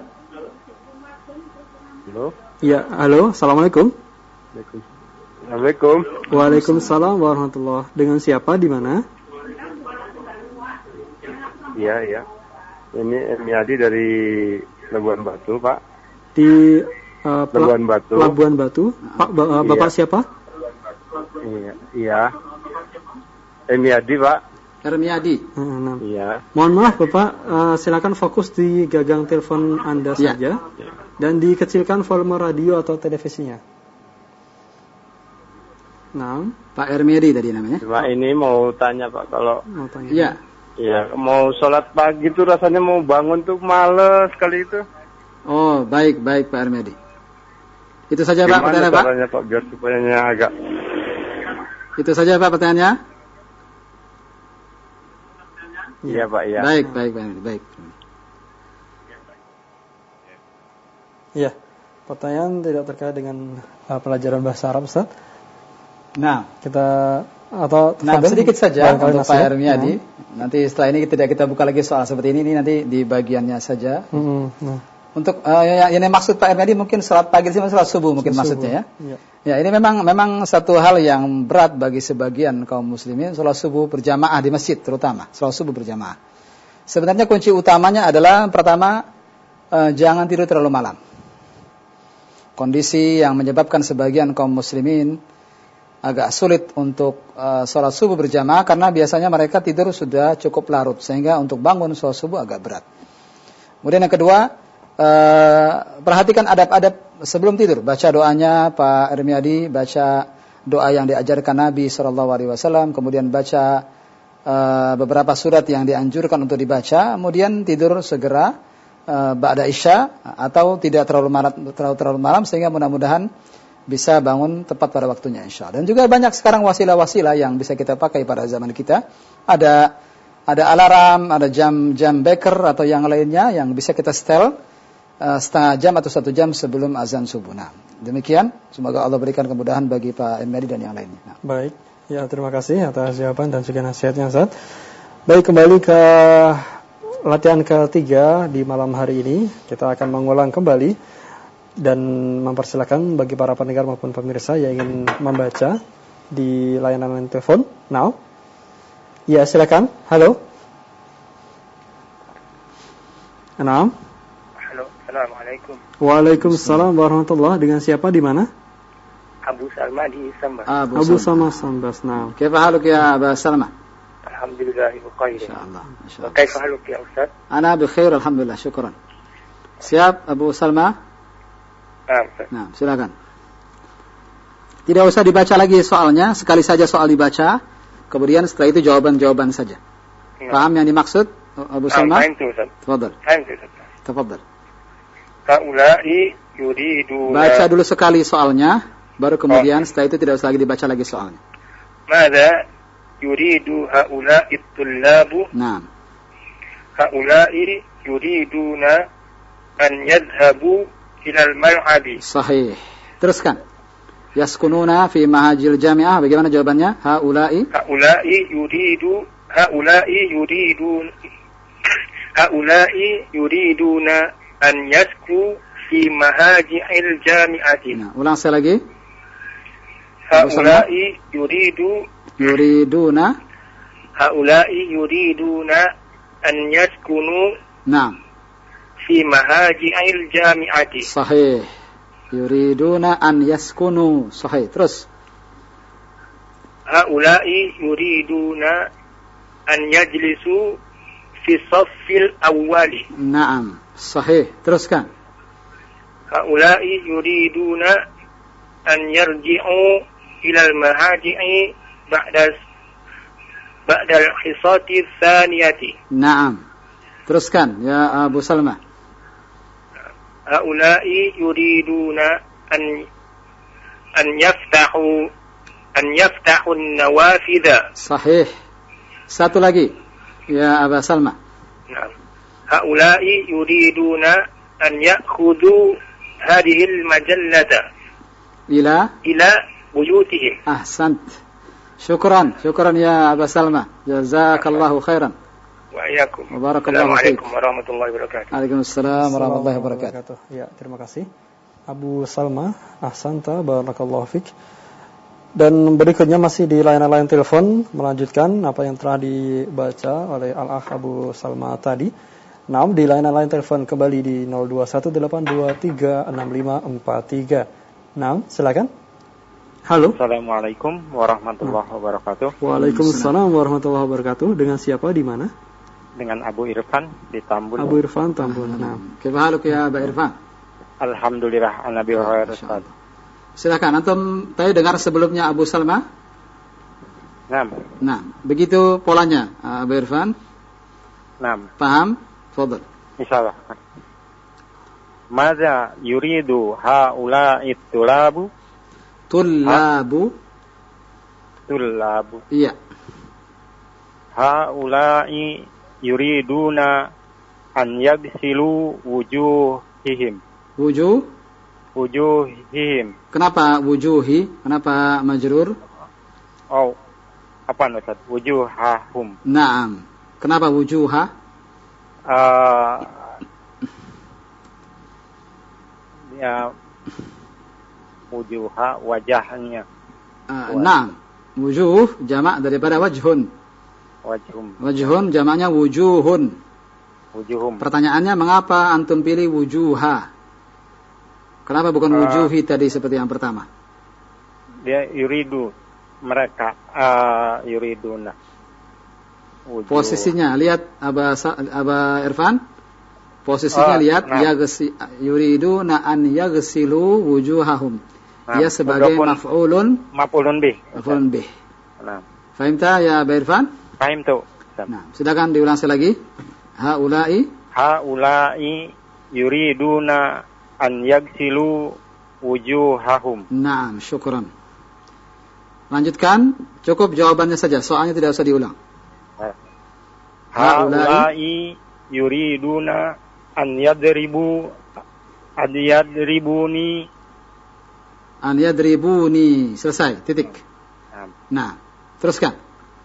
S9: Halo.
S4: Ya, halo. Assalamualaikum.
S9: Assalamualaikum.
S4: Waalaikumsalam warahmatullahi. Dengan siapa, di mana?
S9: Iya, iya. Ini Emiadi dari Labuan Batu, Pak.
S4: Di uh,
S9: Labuan Batu.
S4: Labuan Batu. Pak, uh, Bapak
S9: Iya.
S4: siapa?
S9: Iya, iya. Emiadi, Pak.
S1: Ermiadi.
S4: Uh, nah.
S9: Iya.
S4: Mohon maaf Bapak, uh, silakan fokus di gagang telepon Anda
S1: Ya.
S4: saja dan dikecilkan volume radio atau televisinya. Nah,
S1: Pak Ermiadi tadi namanya.
S9: Cuma ini mau tanya, Pak, kalau
S4: mau tanya.
S1: Iya.
S9: Iya, mau sholat pagi tuh rasanya mau bangun tuh males sekali itu.
S1: Oh, baik, baik Pak Armedi. Itu saja Pak pertanyaannya Pak?
S9: Gimana caranya Pak biar supaya agak...
S1: Itu saja Pak pertanyaannya?
S9: Iya Pak, iya.
S1: Baik, baik, baik, baik.
S4: Iya, pertanyaan tidak terkait dengan uh, pelajaran bahasa Arab, Ustaz.
S1: Nah,
S4: kita atau
S1: nah, sedikit saja untuk Pak Armiyadi.
S4: Nah.
S1: Nanti setelah ini tidak kita buka lagi soal seperti ini, ini nanti di bagiannya saja.
S4: Hmm, nah.
S1: Untuk uh, yang ini maksud Pak Armiyadi mungkin salat pagi sih, salat subuh mungkin
S4: subuh.
S1: maksudnya ya.
S4: Ya.
S1: Ya, ini memang memang satu hal yang berat bagi sebagian kaum muslimin, salat subuh berjamaah di masjid terutama, salat subuh berjamaah. Sebenarnya kunci utamanya adalah pertama uh, jangan tidur terlalu malam. Kondisi yang menyebabkan sebagian kaum muslimin agak sulit untuk uh, sholat subuh berjamaah karena biasanya mereka tidur sudah cukup larut sehingga untuk bangun sholat subuh agak berat. Kemudian yang kedua, uh, perhatikan adab-adab sebelum tidur. Baca doanya Pak Armiyadi, baca doa yang diajarkan Nabi shallallahu alaihi wasallam, kemudian baca uh, beberapa surat yang dianjurkan untuk dibaca, kemudian tidur segera uh, ba'da isya atau tidak terlalu malam, terlalu terlalu malam sehingga mudah-mudahan bisa bangun tepat pada waktunya insyaallah. Dan juga banyak sekarang wasilah-wasilah yang bisa kita pakai pada zaman kita. Ada ada alarm, ada jam-jam beker atau yang lainnya yang bisa kita setel uh, setengah jam atau satu jam sebelum azan subuh. Nah, demikian. Semoga Allah berikan kemudahan bagi Pak Emedi dan yang lainnya. Nah.
S4: Baik, ya terima kasih atas jawaban dan juga nasihatnya Ustaz. Baik, kembali ke latihan ketiga di malam hari ini. Kita akan mengulang kembali dan mempersilakan bagi para pendengar maupun pemirsa yang ingin membaca di layanan telepon now. Ya, silakan. Halo. Naam.
S6: Halo, assalamualaikum.
S4: Waalaikumsalam warahmatullahi. Dengan siapa di mana?
S6: Abu Salma di Sambas.
S1: Abu,
S4: Abu Salma Sambas. Naam.
S1: Kaifa haluk ya Abu Salma?
S6: Alhamdulillah bi khair.
S1: Insyaallah. Insyaallah.
S6: Kaifa haluk ya Ustaz?
S1: Ana bi khair alhamdulillah, syukran. Siap Abu Salma? Nah, silakan. Tidak usah dibaca lagi soalnya, sekali saja soal dibaca, kemudian setelah itu jawaban-jawaban saja. Ya. Paham yang dimaksud Abu Salma?
S6: Paham itu, Ustaz.
S1: Tafadhal.
S6: Paham itu, Ustaz.
S1: Tafadhal.
S6: Haula'i yuridu.
S1: Baca dulu sekali soalnya, baru kemudian oh. setelah itu tidak usah lagi dibaca lagi soalnya.
S6: Mada yuridu haula'i tullabu?
S1: Naam.
S6: Haula'i yuriduna an yadhhabu ilal mal'abi.
S1: Sahih. Teruskan. Yaskununa fi mahajil jami'ah. Bagaimana jawabannya? Haula'i.
S6: Haula'i yuridu. Haula'i yuridun. Haula'i yuriduna an yasku fi mahajil jami'ati.
S1: Nah, ulang sekali lagi.
S6: Haula'i yuridu.
S1: Yuriduna.
S6: Haula'i yuriduna an yaskunu.
S1: Naam.
S6: fi mahaji'il jami'ati.
S1: Sahih. Yuriduna an yaskunu. Sahih. Terus.
S6: Haula'i yuriduna an yajlisu fi saffil awwali.
S1: Naam. Sahih. Teruskan.
S6: Haula'i yuriduna an yarji'u ilal mahaji'i ba'da ba'da al-hisati tsaniyati.
S1: Naam. Teruskan ya Abu Salma.
S6: Haula'i yuriduna an an yaftahu an yaftahu an-nawafidha.
S1: Sahih. Satu lagi ya Abu Salma.
S6: Naam. Haula'i yuriduna an ya'khudhu hadhihi al-majallata
S1: ila
S6: ila buyutihim.
S1: Ahsant. Syukran, syukran ya Abu Salma. Jazakallahu khairan.
S6: Wa'alaikum.
S1: Barakallahu fiik.
S6: Assalamualaikum warahmatullahi wabarakatuh.
S1: Waalaikumsalam warahmatullahi wabarakatuh.
S4: Ya, terima kasih Abu Salma. Ahsanta, barakallahu fiik. Dan berikutnya masih di layanan-layanan telepon melanjutkan apa yang telah dibaca oleh Al-Akh Abu Salma tadi. Nah, di layanan-layanan telepon kembali di nol dua satu delapan dua tiga enam lima empat tiga. Nah, silakan. Halo.
S10: Assalamualaikum warahmatullahi wabarakatuh.
S4: Waalaikumsalam warahmatullahi wabarakatuh. Dengan siapa di mana?
S10: Dengan Abu Irfan di Tambun.
S4: Abu Irfan Tambun. Nah,
S1: kaifa haluk ya Abu Irfan?
S10: Alhamdulillah, ana bi khair.
S1: Silakan antum tadi dengar sebelumnya Abu Salma?
S10: Nah.
S1: Nah, begitu polanya Abu Irfan.
S10: Naam.
S1: Paham? Fadhal.
S10: Insyaallah. Maza yuridu haula'i tulabu?
S1: Tullabu.
S10: Tullabu.
S1: Iya.
S10: Haula'i yuriduna an yagsilu wujuhihim.
S1: Wujuh?
S10: Wujuhihim.
S1: Kenapa wujuhi? Kenapa majrur?
S10: Oh, apa Ustaz? Wujuhahum.
S1: Naam. Kenapa wujuha?
S10: Uh, ya wujuha wajahnya.
S1: Uh, naam. Wujuh jamak daripada wajhun.
S10: Wajhum.
S1: Wajhun jamaknya wujuhun.
S10: Wujuhum.
S1: Pertanyaannya mengapa antum pilih wujuha? Kenapa bukan
S10: Uh,
S1: wujuhi tadi seperti yang pertama?
S10: Dia yuridu mereka uh, yuriduna. Wujuh.
S1: Posisinya lihat Aba Aba Irfan. Posisinya
S10: Oh,
S1: lihat
S10: nah.
S1: yagsi yuriduna an yaghsilu wujuhahum.
S10: Nah,
S1: Dia sebagai
S10: walaupun-
S1: maf'ulun
S10: Maf'ulun bih.
S1: maf'ulun bih.
S10: Nah,
S1: Fahimta ya Aba Irfan?
S10: paham tuh.
S1: Nah, silakan diulang sekali lagi. Haula'i
S10: Haula'i yuriduna an yagsilu wujuhahum.
S1: Naam, syukran. Lanjutkan, cukup jawabannya saja, soalnya tidak usah diulang.
S10: Haula'i yuriduna an yadribu an yadribuni.
S1: An yadribuni, selesai, titik. Nah, teruskan.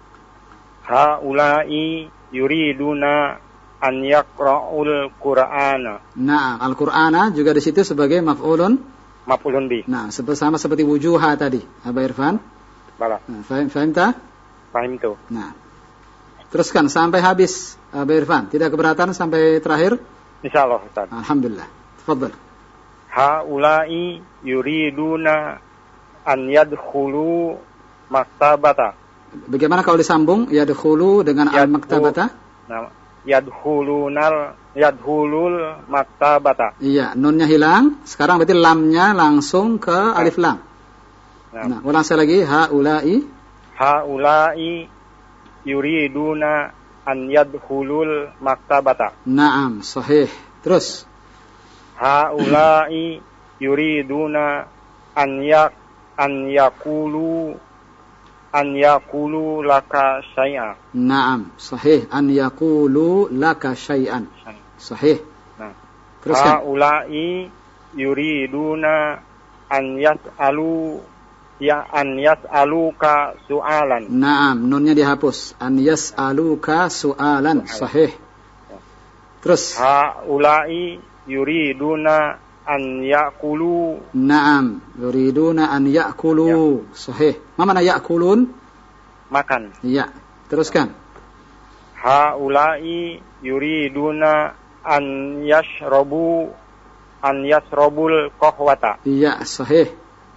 S10: Haula'i yuriduna an yaqra'ul Qur'ana.
S1: Nah, Al-Qur'ana juga di situ sebagai maf'ulun
S10: Maf'ulun bih.
S1: Nah, sama seperti wujuha tadi, Aba Irfan.
S10: Bala.
S1: Nah, fahim, fahim tak?
S10: Paham tuh.
S1: Nah, teruskan sampai habis, Aba Irfan. Tidak keberatan sampai terakhir?
S10: Insyaallah Ustaz.
S1: Alhamdulillah. Tafadhal.
S10: Haula'i yuriduna an yadkhulu maktabata.
S1: Bagaimana kalau disambung yadkhulu dengan al-maktabata?
S10: Nah, yadkhulunal yadkhulul maktabata.
S1: Iya, nunnya hilang. Sekarang berarti lamnya langsung ke alif lam.
S10: Nah,
S1: Nah, ulang sekali lagi. Haula'i.
S10: haula'i yuriduna an yadkhulul maktabata.
S1: Naam, sahih. Terus.
S10: Haula'i yuriduna an yak an yakulu an yakulu laka syai'a.
S1: Naam, sahih. An yaqulu laka syai'an. Sahih.
S10: Nah,
S1: Teruskan.
S10: haula'i yuriduna an yas'alu ya an yas'aluka su'alan.
S1: Naam, nunnya dihapus. An yas'aluka su'alan. Sahih. Terus.
S10: Haula'i yuriduna an yakulu.
S1: Naam, yuriduna an ya'kulu. Sahih. Ma mana ya'kulun?
S10: Makan.
S1: Iya. Teruskan.
S10: Haula'i yuriduna an yashrabu an yasrabul qahwata.
S1: Iya, sahih.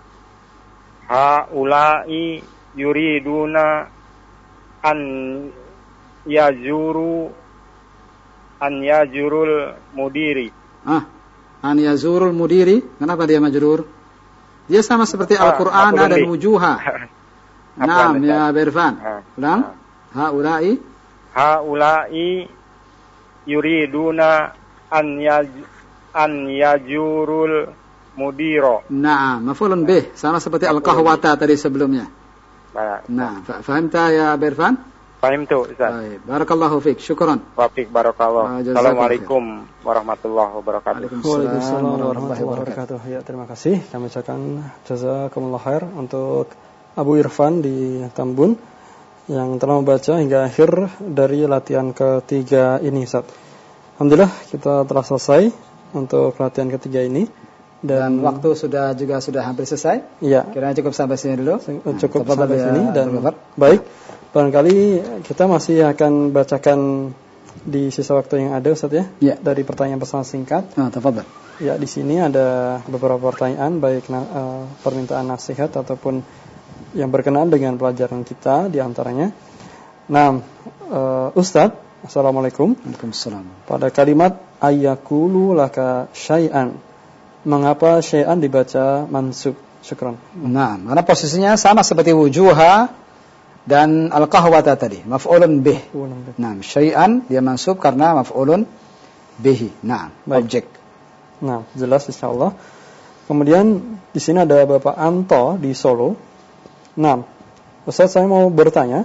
S10: Haula'i yuriduna an yazuru an yazurul mudiri.
S1: Ah, an yazurul mudiri. Kenapa dia majrur? Dia sama seperti
S10: Ah,
S1: Al-Qur'an
S10: maf'ulun
S1: dan
S10: bih.
S1: wujuha. Naam, ya Berfan.
S10: Ah.
S1: Ulang. Haula'i.
S10: Haula'i yuriduna an yaj an yajurul mudiro.
S1: Naam, maf'ulun bih. Sama seperti al-qahwata tadi sebelumnya.
S10: Baik.
S1: Nah, fa- fahamta ya Berfan?
S10: Paham tuh Ustaz.
S1: Baik. Barakallahu fiik. Syukran.
S10: Wafik barakallah.
S1: Ah, jazakallah
S10: Assalamualaikum warahmatullahi wabarakatuh.
S4: Waalaikumsalam warahmatullahi wabarakatuh. Ya, terima kasih. Kami ucapkan jazakumullah khair untuk Abu Irfan di Tambun yang telah membaca hingga akhir dari latihan ketiga ini, Ustaz. Alhamdulillah kita telah selesai untuk latihan ketiga ini dan,
S1: Dan waktu sudah juga sudah hampir selesai.
S4: Iya.
S1: Kira cukup sampai sini dulu.
S4: Cukup
S1: Nah,
S4: sampai
S1: ya,
S4: sini dan
S1: Bapak.
S4: baik. Barangkali kita masih akan bacakan di sisa waktu yang ada, Ustaz ya.
S1: Ya.
S4: Dari pertanyaan-pertanyaan singkat.
S1: Ah, tafadhal.
S4: Ya, di sini ada beberapa pertanyaan baik na- uh, permintaan nasihat ataupun yang berkenaan dengan pelajaran kita di antaranya. Nah, uh, Ustaz, Assalamualaikum.
S1: Waalaikumsalam.
S4: Pada kalimat ayyakulu laka syai'an, mengapa syai'an dibaca mansub? Syukran.
S1: Nah, karena posisinya sama seperti wujuha Dan al-qahwata tadi maf'ulun bih. Nah, syai'an dia mansub karena maf'ulun bihi. Nah, objek.
S4: Nah, jelas insyaallah. Kemudian di sini ada Bapak Anto di Solo. Nah, Ustaz saya mau bertanya.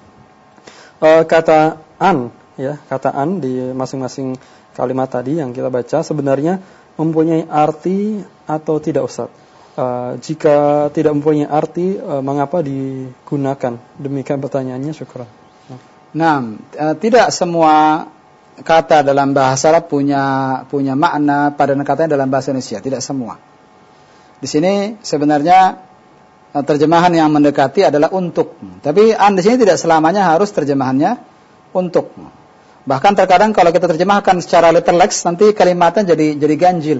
S4: Uh, kata an ya, kata an di masing-masing kalimat tadi yang kita baca sebenarnya mempunyai arti atau tidak, Ustaz? Uh, jika tidak mempunyai arti, uh, mengapa digunakan? Demikian pertanyaannya, syukran.
S1: Nah, uh, tidak semua kata dalam bahasa Arab punya punya makna pada katanya dalam bahasa Indonesia, tidak semua. Di sini sebenarnya uh, terjemahan yang mendekati adalah untuk. Tapi an di sini tidak selamanya harus terjemahannya untuk. Bahkan terkadang kalau kita terjemahkan secara letterlex nanti kalimatnya jadi jadi ganjil.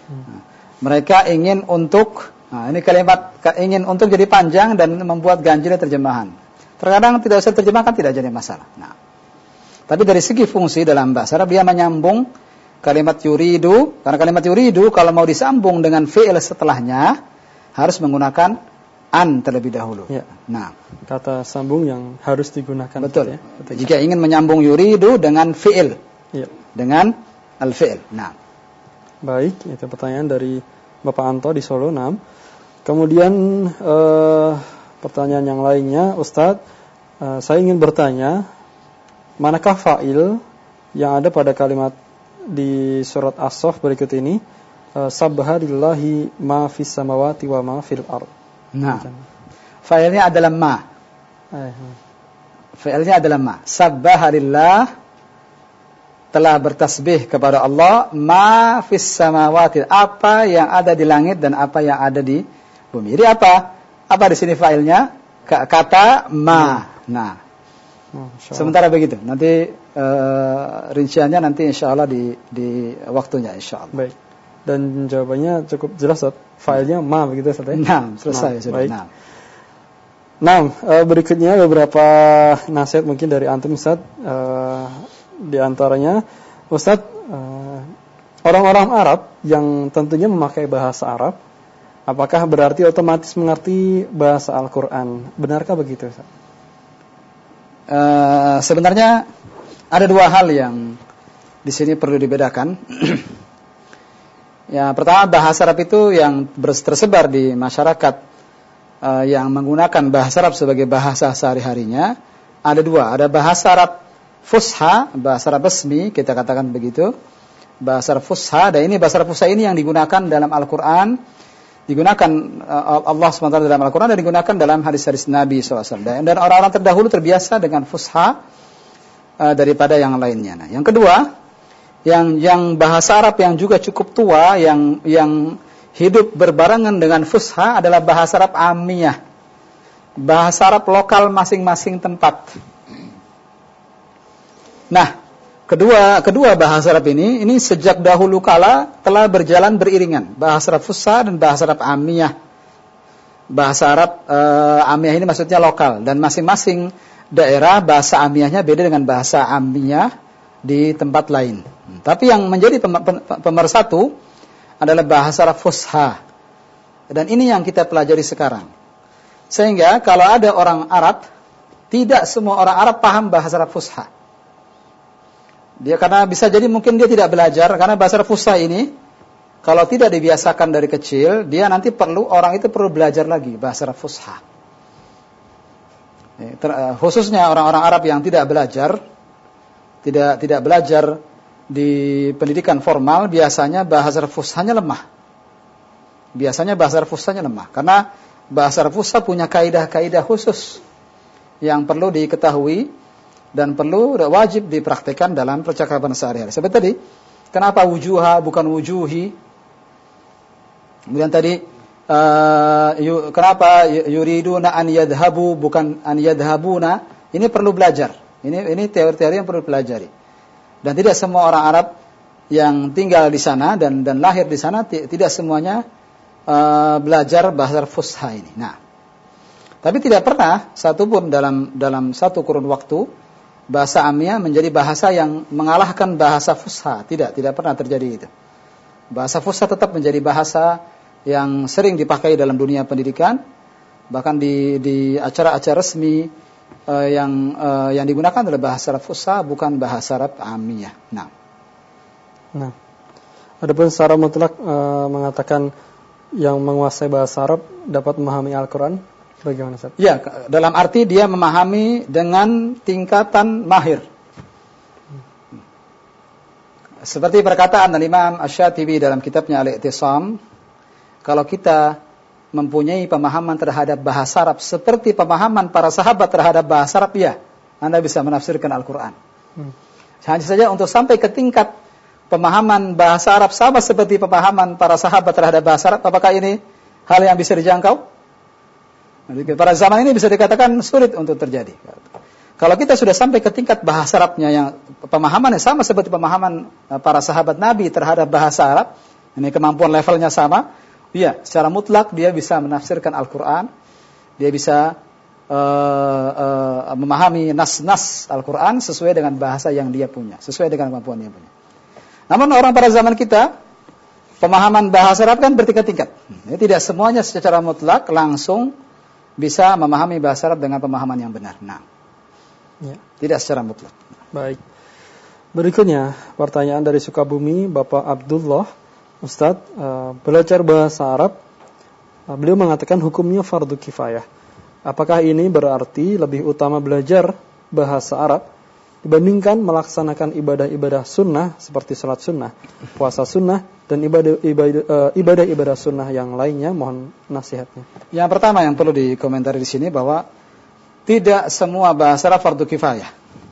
S1: Mereka ingin untuk, nah ini kalimat ingin untuk jadi panjang dan membuat ganjilnya terjemahan. Terkadang tidak usah terjemahkan, tidak jadi masalah. Nah, tapi dari segi fungsi dalam bahasa Arab dia menyambung kalimat yuridu, karena kalimat yuridu kalau mau disambung dengan fi'il setelahnya harus menggunakan an terlebih dahulu.
S4: Ya.
S1: Nah,
S4: kata sambung yang harus digunakan.
S1: Betul. Ya. Jika ingin menyambung yuridu dengan fi'il,
S4: ya.
S1: dengan al-fi'il. Nah,
S4: baik, itu pertanyaan dari Bapak Anto di Solo. enam. Kemudian eh, pertanyaan yang lainnya, Ustadz, eh, saya ingin bertanya, manakah fa'il yang ada pada kalimat di surat As-Saff berikut ini? Eh, Sabbaha lillahi ma fis samawati wa ma fil ard.
S1: Nah, fa'ilnya adalah ma.
S4: Eh,
S1: Fa'ilnya adalah ma. Sabbaha lillah, telah bertasbih kepada Allah, ma fis samawati, apa yang ada di langit dan apa yang ada di bumi. Jadi apa? Apa di sini fa'ilnya? Kata ma. Nah, sementara begitu. Nanti uh, rinciannya nanti insyaallah di di waktunya insyaallah.
S4: Baik. Dan jawabannya cukup jelas, Ustaz. Fa'ilnya ma begitu, Ustaz.
S1: Nah, selesai
S4: nah,
S1: sudah.
S4: Baik.
S1: Nah.
S4: Nah, uh, berikutnya beberapa nasihat mungkin dari antum, Ustaz. Uh, Di antaranya, Ustadz, uh, orang-orang Arab yang tentunya memakai bahasa Arab, apakah berarti otomatis mengerti bahasa Al-Quran? Benarkah begitu, Ustadz?
S1: Uh, sebenarnya ada dua hal yang di sini perlu dibedakan. Ya, pertama, bahasa Arab itu yang tersebar di masyarakat uh, yang menggunakan bahasa Arab sebagai bahasa sehari-harinya ada dua. Ada bahasa Arab Fusha, bahasa Arab resmi, kita katakan begitu. Bahasa Arab Fusha, dan ini bahasa Arab Fusha ini yang digunakan dalam Al-Quran, digunakan uh, Allah subhanahu wa taala dalam Al-Quran dan digunakan dalam hadis-hadis Nabi shallallahu alaihi wasallam. Dan orang-orang terdahulu terbiasa dengan Fusha uh, daripada yang lainnya. Nah, yang kedua, yang yang bahasa Arab yang juga cukup tua, yang yang hidup berbarengan dengan Fusha adalah bahasa Arab Amiyah, bahasa Arab lokal masing-masing tempat. Nah, kedua kedua bahasa Arab ini ini sejak dahulu kala telah berjalan beriringan. Bahasa Arab Fusha dan bahasa Arab Amiyah. Bahasa Arab uh, Amiyah ini maksudnya lokal, dan masing-masing daerah bahasa Amiyahnya beda dengan bahasa Amiyah di tempat lain. Tapi yang menjadi pemersatu adalah bahasa Arab Fusha. Dan ini yang kita pelajari sekarang. Sehingga kalau ada orang Arab, tidak semua orang Arab paham bahasa Arab Fusha. Dia karena bisa jadi mungkin dia tidak belajar, karena bahasa Arab Fusha ini kalau tidak dibiasakan dari kecil, dia nanti perlu orang itu perlu belajar lagi bahasa Arab Fusha. Khususnya orang-orang Arab yang tidak belajar, tidak tidak belajar di pendidikan formal, biasanya bahasa Arab Fushanya lemah. Biasanya bahasa Arab Fushanya lemah karena bahasa Arab Fusha punya kaidah-kaidah khusus yang perlu diketahui dan perlu wajib dipraktikkan dalam percakapan sehari-hari. Seperti tadi, kenapa wujuha bukan wujuhi? Kemudian tadi, uh, yu, kenapa yuriduna an yadhabu bukan an yadhabuna? Ini perlu belajar. Ini ini teori-teori yang perlu pelajari. Dan tidak semua orang Arab yang tinggal di sana dan dan lahir di sana t- tidak semuanya uh, belajar bahasa Fusha ini. Nah, tapi tidak pernah satupun dalam dalam satu kurun waktu bahasa Amiyah menjadi bahasa yang mengalahkan bahasa Fusha. Tidak, tidak pernah terjadi itu. Bahasa Fusha tetap menjadi bahasa yang sering dipakai dalam dunia pendidikan, bahkan di di acara-acara resmi uh, yang uh, yang digunakan adalah bahasa Arab fusha, bukan bahasa Arab amiyah. Nah.
S4: Nah. Adapun secara mutlak uh, mengatakan yang menguasai bahasa Arab dapat memahami Al-Qur'an, bagaimana Ustaz?
S1: Ya, dalam arti dia memahami dengan tingkatan mahir. Seperti perkataan Imam Asy-Syatibi dalam kitabnya Al-I'tisam, kalau kita mempunyai pemahaman terhadap bahasa Arab seperti pemahaman para sahabat terhadap bahasa Arab, ya, Anda bisa menafsirkan Al-Qur'an. Hmm. Hanya saja untuk sampai ke tingkat pemahaman bahasa Arab sama seperti pemahaman para sahabat terhadap bahasa Arab, apakah ini hal yang bisa dijangkau? Pada zaman ini bisa dikatakan sulit untuk terjadi. Kalau kita sudah sampai ke tingkat bahasa Arabnya yang pemahamannya sama seperti pemahaman para sahabat Nabi terhadap bahasa Arab, ini kemampuan levelnya sama, ya, secara mutlak dia bisa menafsirkan Al-Qur'an, dia bisa uh, uh, memahami nas-nas Al-Qur'an sesuai dengan bahasa yang dia punya, sesuai dengan kemampuan yang dia punya. Namun orang pada zaman kita, pemahaman bahasa Arab kan bertingkat-tingkat. Ya, tidak semuanya secara mutlak langsung bisa memahami bahasa Arab dengan pemahaman yang benar. Nah, ya. Tidak secara mutlak.
S4: Baik. Berikutnya, pertanyaan dari Sukabumi, Bapak Abdullah. Ustadz, uh, belajar bahasa Arab, uh, beliau mengatakan hukumnya fardu kifayah. Apakah ini berarti lebih utama belajar bahasa Arab dibandingkan melaksanakan ibadah-ibadah sunnah seperti salat sunnah, puasa sunnah, dan ibadah-ibadah uh, ibadah-ibadah sunnah yang lainnya? Mohon nasihatnya.
S1: Yang pertama yang perlu dikomentari di sini bahwa tidak semua bahasa Arab fardu kifayah.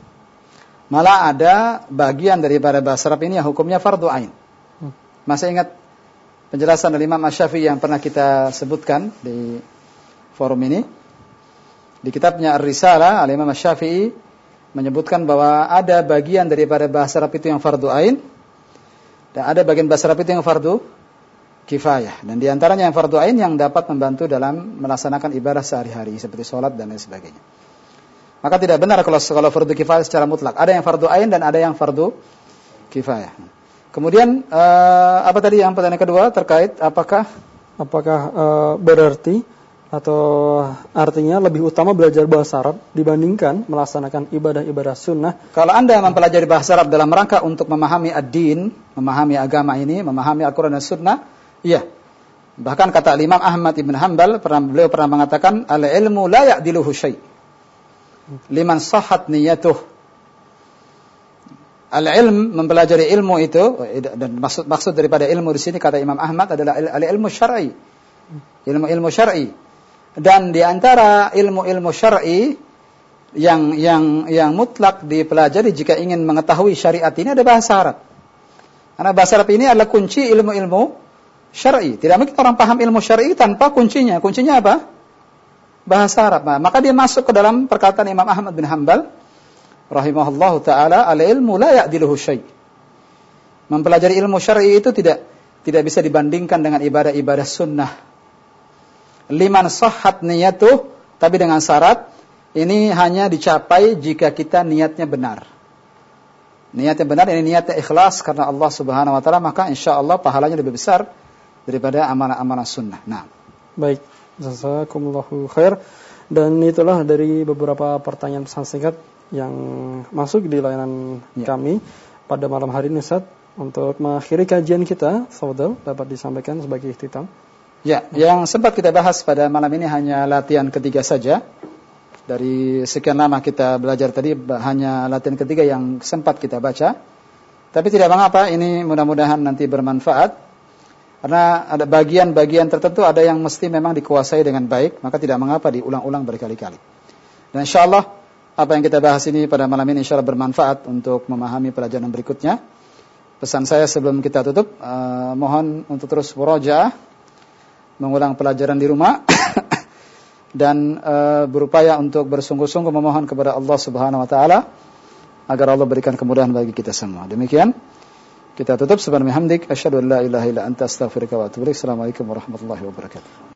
S1: Malah ada bagian daripada bahasa Arab ini yang hukumnya fardu ain. Hmm. Masih ingat penjelasan dari Imam Asy-Syafi'i yang pernah kita sebutkan di forum ini? Di kitabnya Ar-Risalah, Al-Imam Asy-Syafi'i menyebutkan bahwa ada bagian daripada bahasa Arab itu yang fardu ain dan ada bagian bahasa Arab itu yang fardu kifayah. Dan di antaranya yang fardu ain yang dapat membantu dalam melaksanakan ibadah sehari-hari seperti sholat dan lain sebagainya. Maka tidak benar kalau kalau fardu kifayah secara mutlak. Ada yang fardu ain dan ada yang fardu kifayah. Kemudian uh, apa tadi yang pertanyaan kedua terkait apakah
S4: apakah uh, berarti atau artinya lebih utama belajar bahasa Arab dibandingkan melaksanakan ibadah-ibadah sunnah?
S1: Kalau Anda mempelajari bahasa Arab dalam rangka untuk memahami ad-din, memahami agama ini, memahami Al-Quran dan Sunnah, iya. Bahkan kata Imam Ahmad ibn Hanbal, pernah, beliau pernah mengatakan, al-ilmu la ya'diluhu syai' liman sahhat niyatuh. Al-ilm, mempelajari ilmu itu, dan maksud maksud daripada ilmu di sini kata Imam Ahmad adalah al-ilmu syar'i. Ilmu-ilmu syar'i. Dan di antara ilmu-ilmu syar'i yang yang yang mutlak dipelajari jika ingin mengetahui syariat ini ada bahasa Arab. Karena bahasa Arab ini adalah kunci ilmu-ilmu syar'i. Tidak mungkin orang paham ilmu syar'i tanpa kuncinya. Kuncinya apa? Bahasa Arab. Nah, maka dia masuk ke dalam perkataan Imam Ahmad bin Hanbal rahimahullahu taala, al-ilmu la ya'diluhu syai'. Mempelajari ilmu syar'i itu tidak tidak bisa dibandingkan dengan ibadah-ibadah sunnah. Liman sahhat niyatuh, tapi dengan syarat ini hanya dicapai jika kita niatnya benar. Niatnya benar, ini niatnya ikhlas karena Allah Subhanahu wa taala, maka insyaallah pahalanya lebih besar daripada amalan-amalan sunnah. Nah,
S4: baik, jazakumullahu khair. Dan itulah dari beberapa pertanyaan pesan singkat yang masuk di layanan ya. kami pada malam hari ini, Ustaz. Untuk mengakhiri kajian kita, Fadhil, dapat disampaikan sebagai ikhtitam.
S1: Ya, yang sempat kita bahas pada malam ini hanya latihan ketiga saja. Dari sekian lama kita belajar tadi, hanya latihan ketiga yang sempat kita baca. Tapi tidak mengapa, ini mudah-mudahan nanti bermanfaat. Karena ada bagian-bagian tertentu ada yang mesti memang dikuasai dengan baik, maka tidak mengapa diulang-ulang berkali-kali. Dan insyaallah apa yang kita bahas ini pada malam ini insyaallah bermanfaat untuk memahami pelajaran berikutnya. Pesan saya sebelum kita tutup, uh, mohon untuk terus murajaah, mengulang pelajaran di rumah dan uh, berupaya untuk bersungguh-sungguh memohon kepada Allah Subhanahu wa taala agar Allah berikan kemudahan bagi kita semua. Demikian kita tutup. Subhanallah hamdik asyhadu an la ilaha illa anta astaghfiruka wa atubu ilaik. Assalamualaikum warahmatullahi wabarakatuh.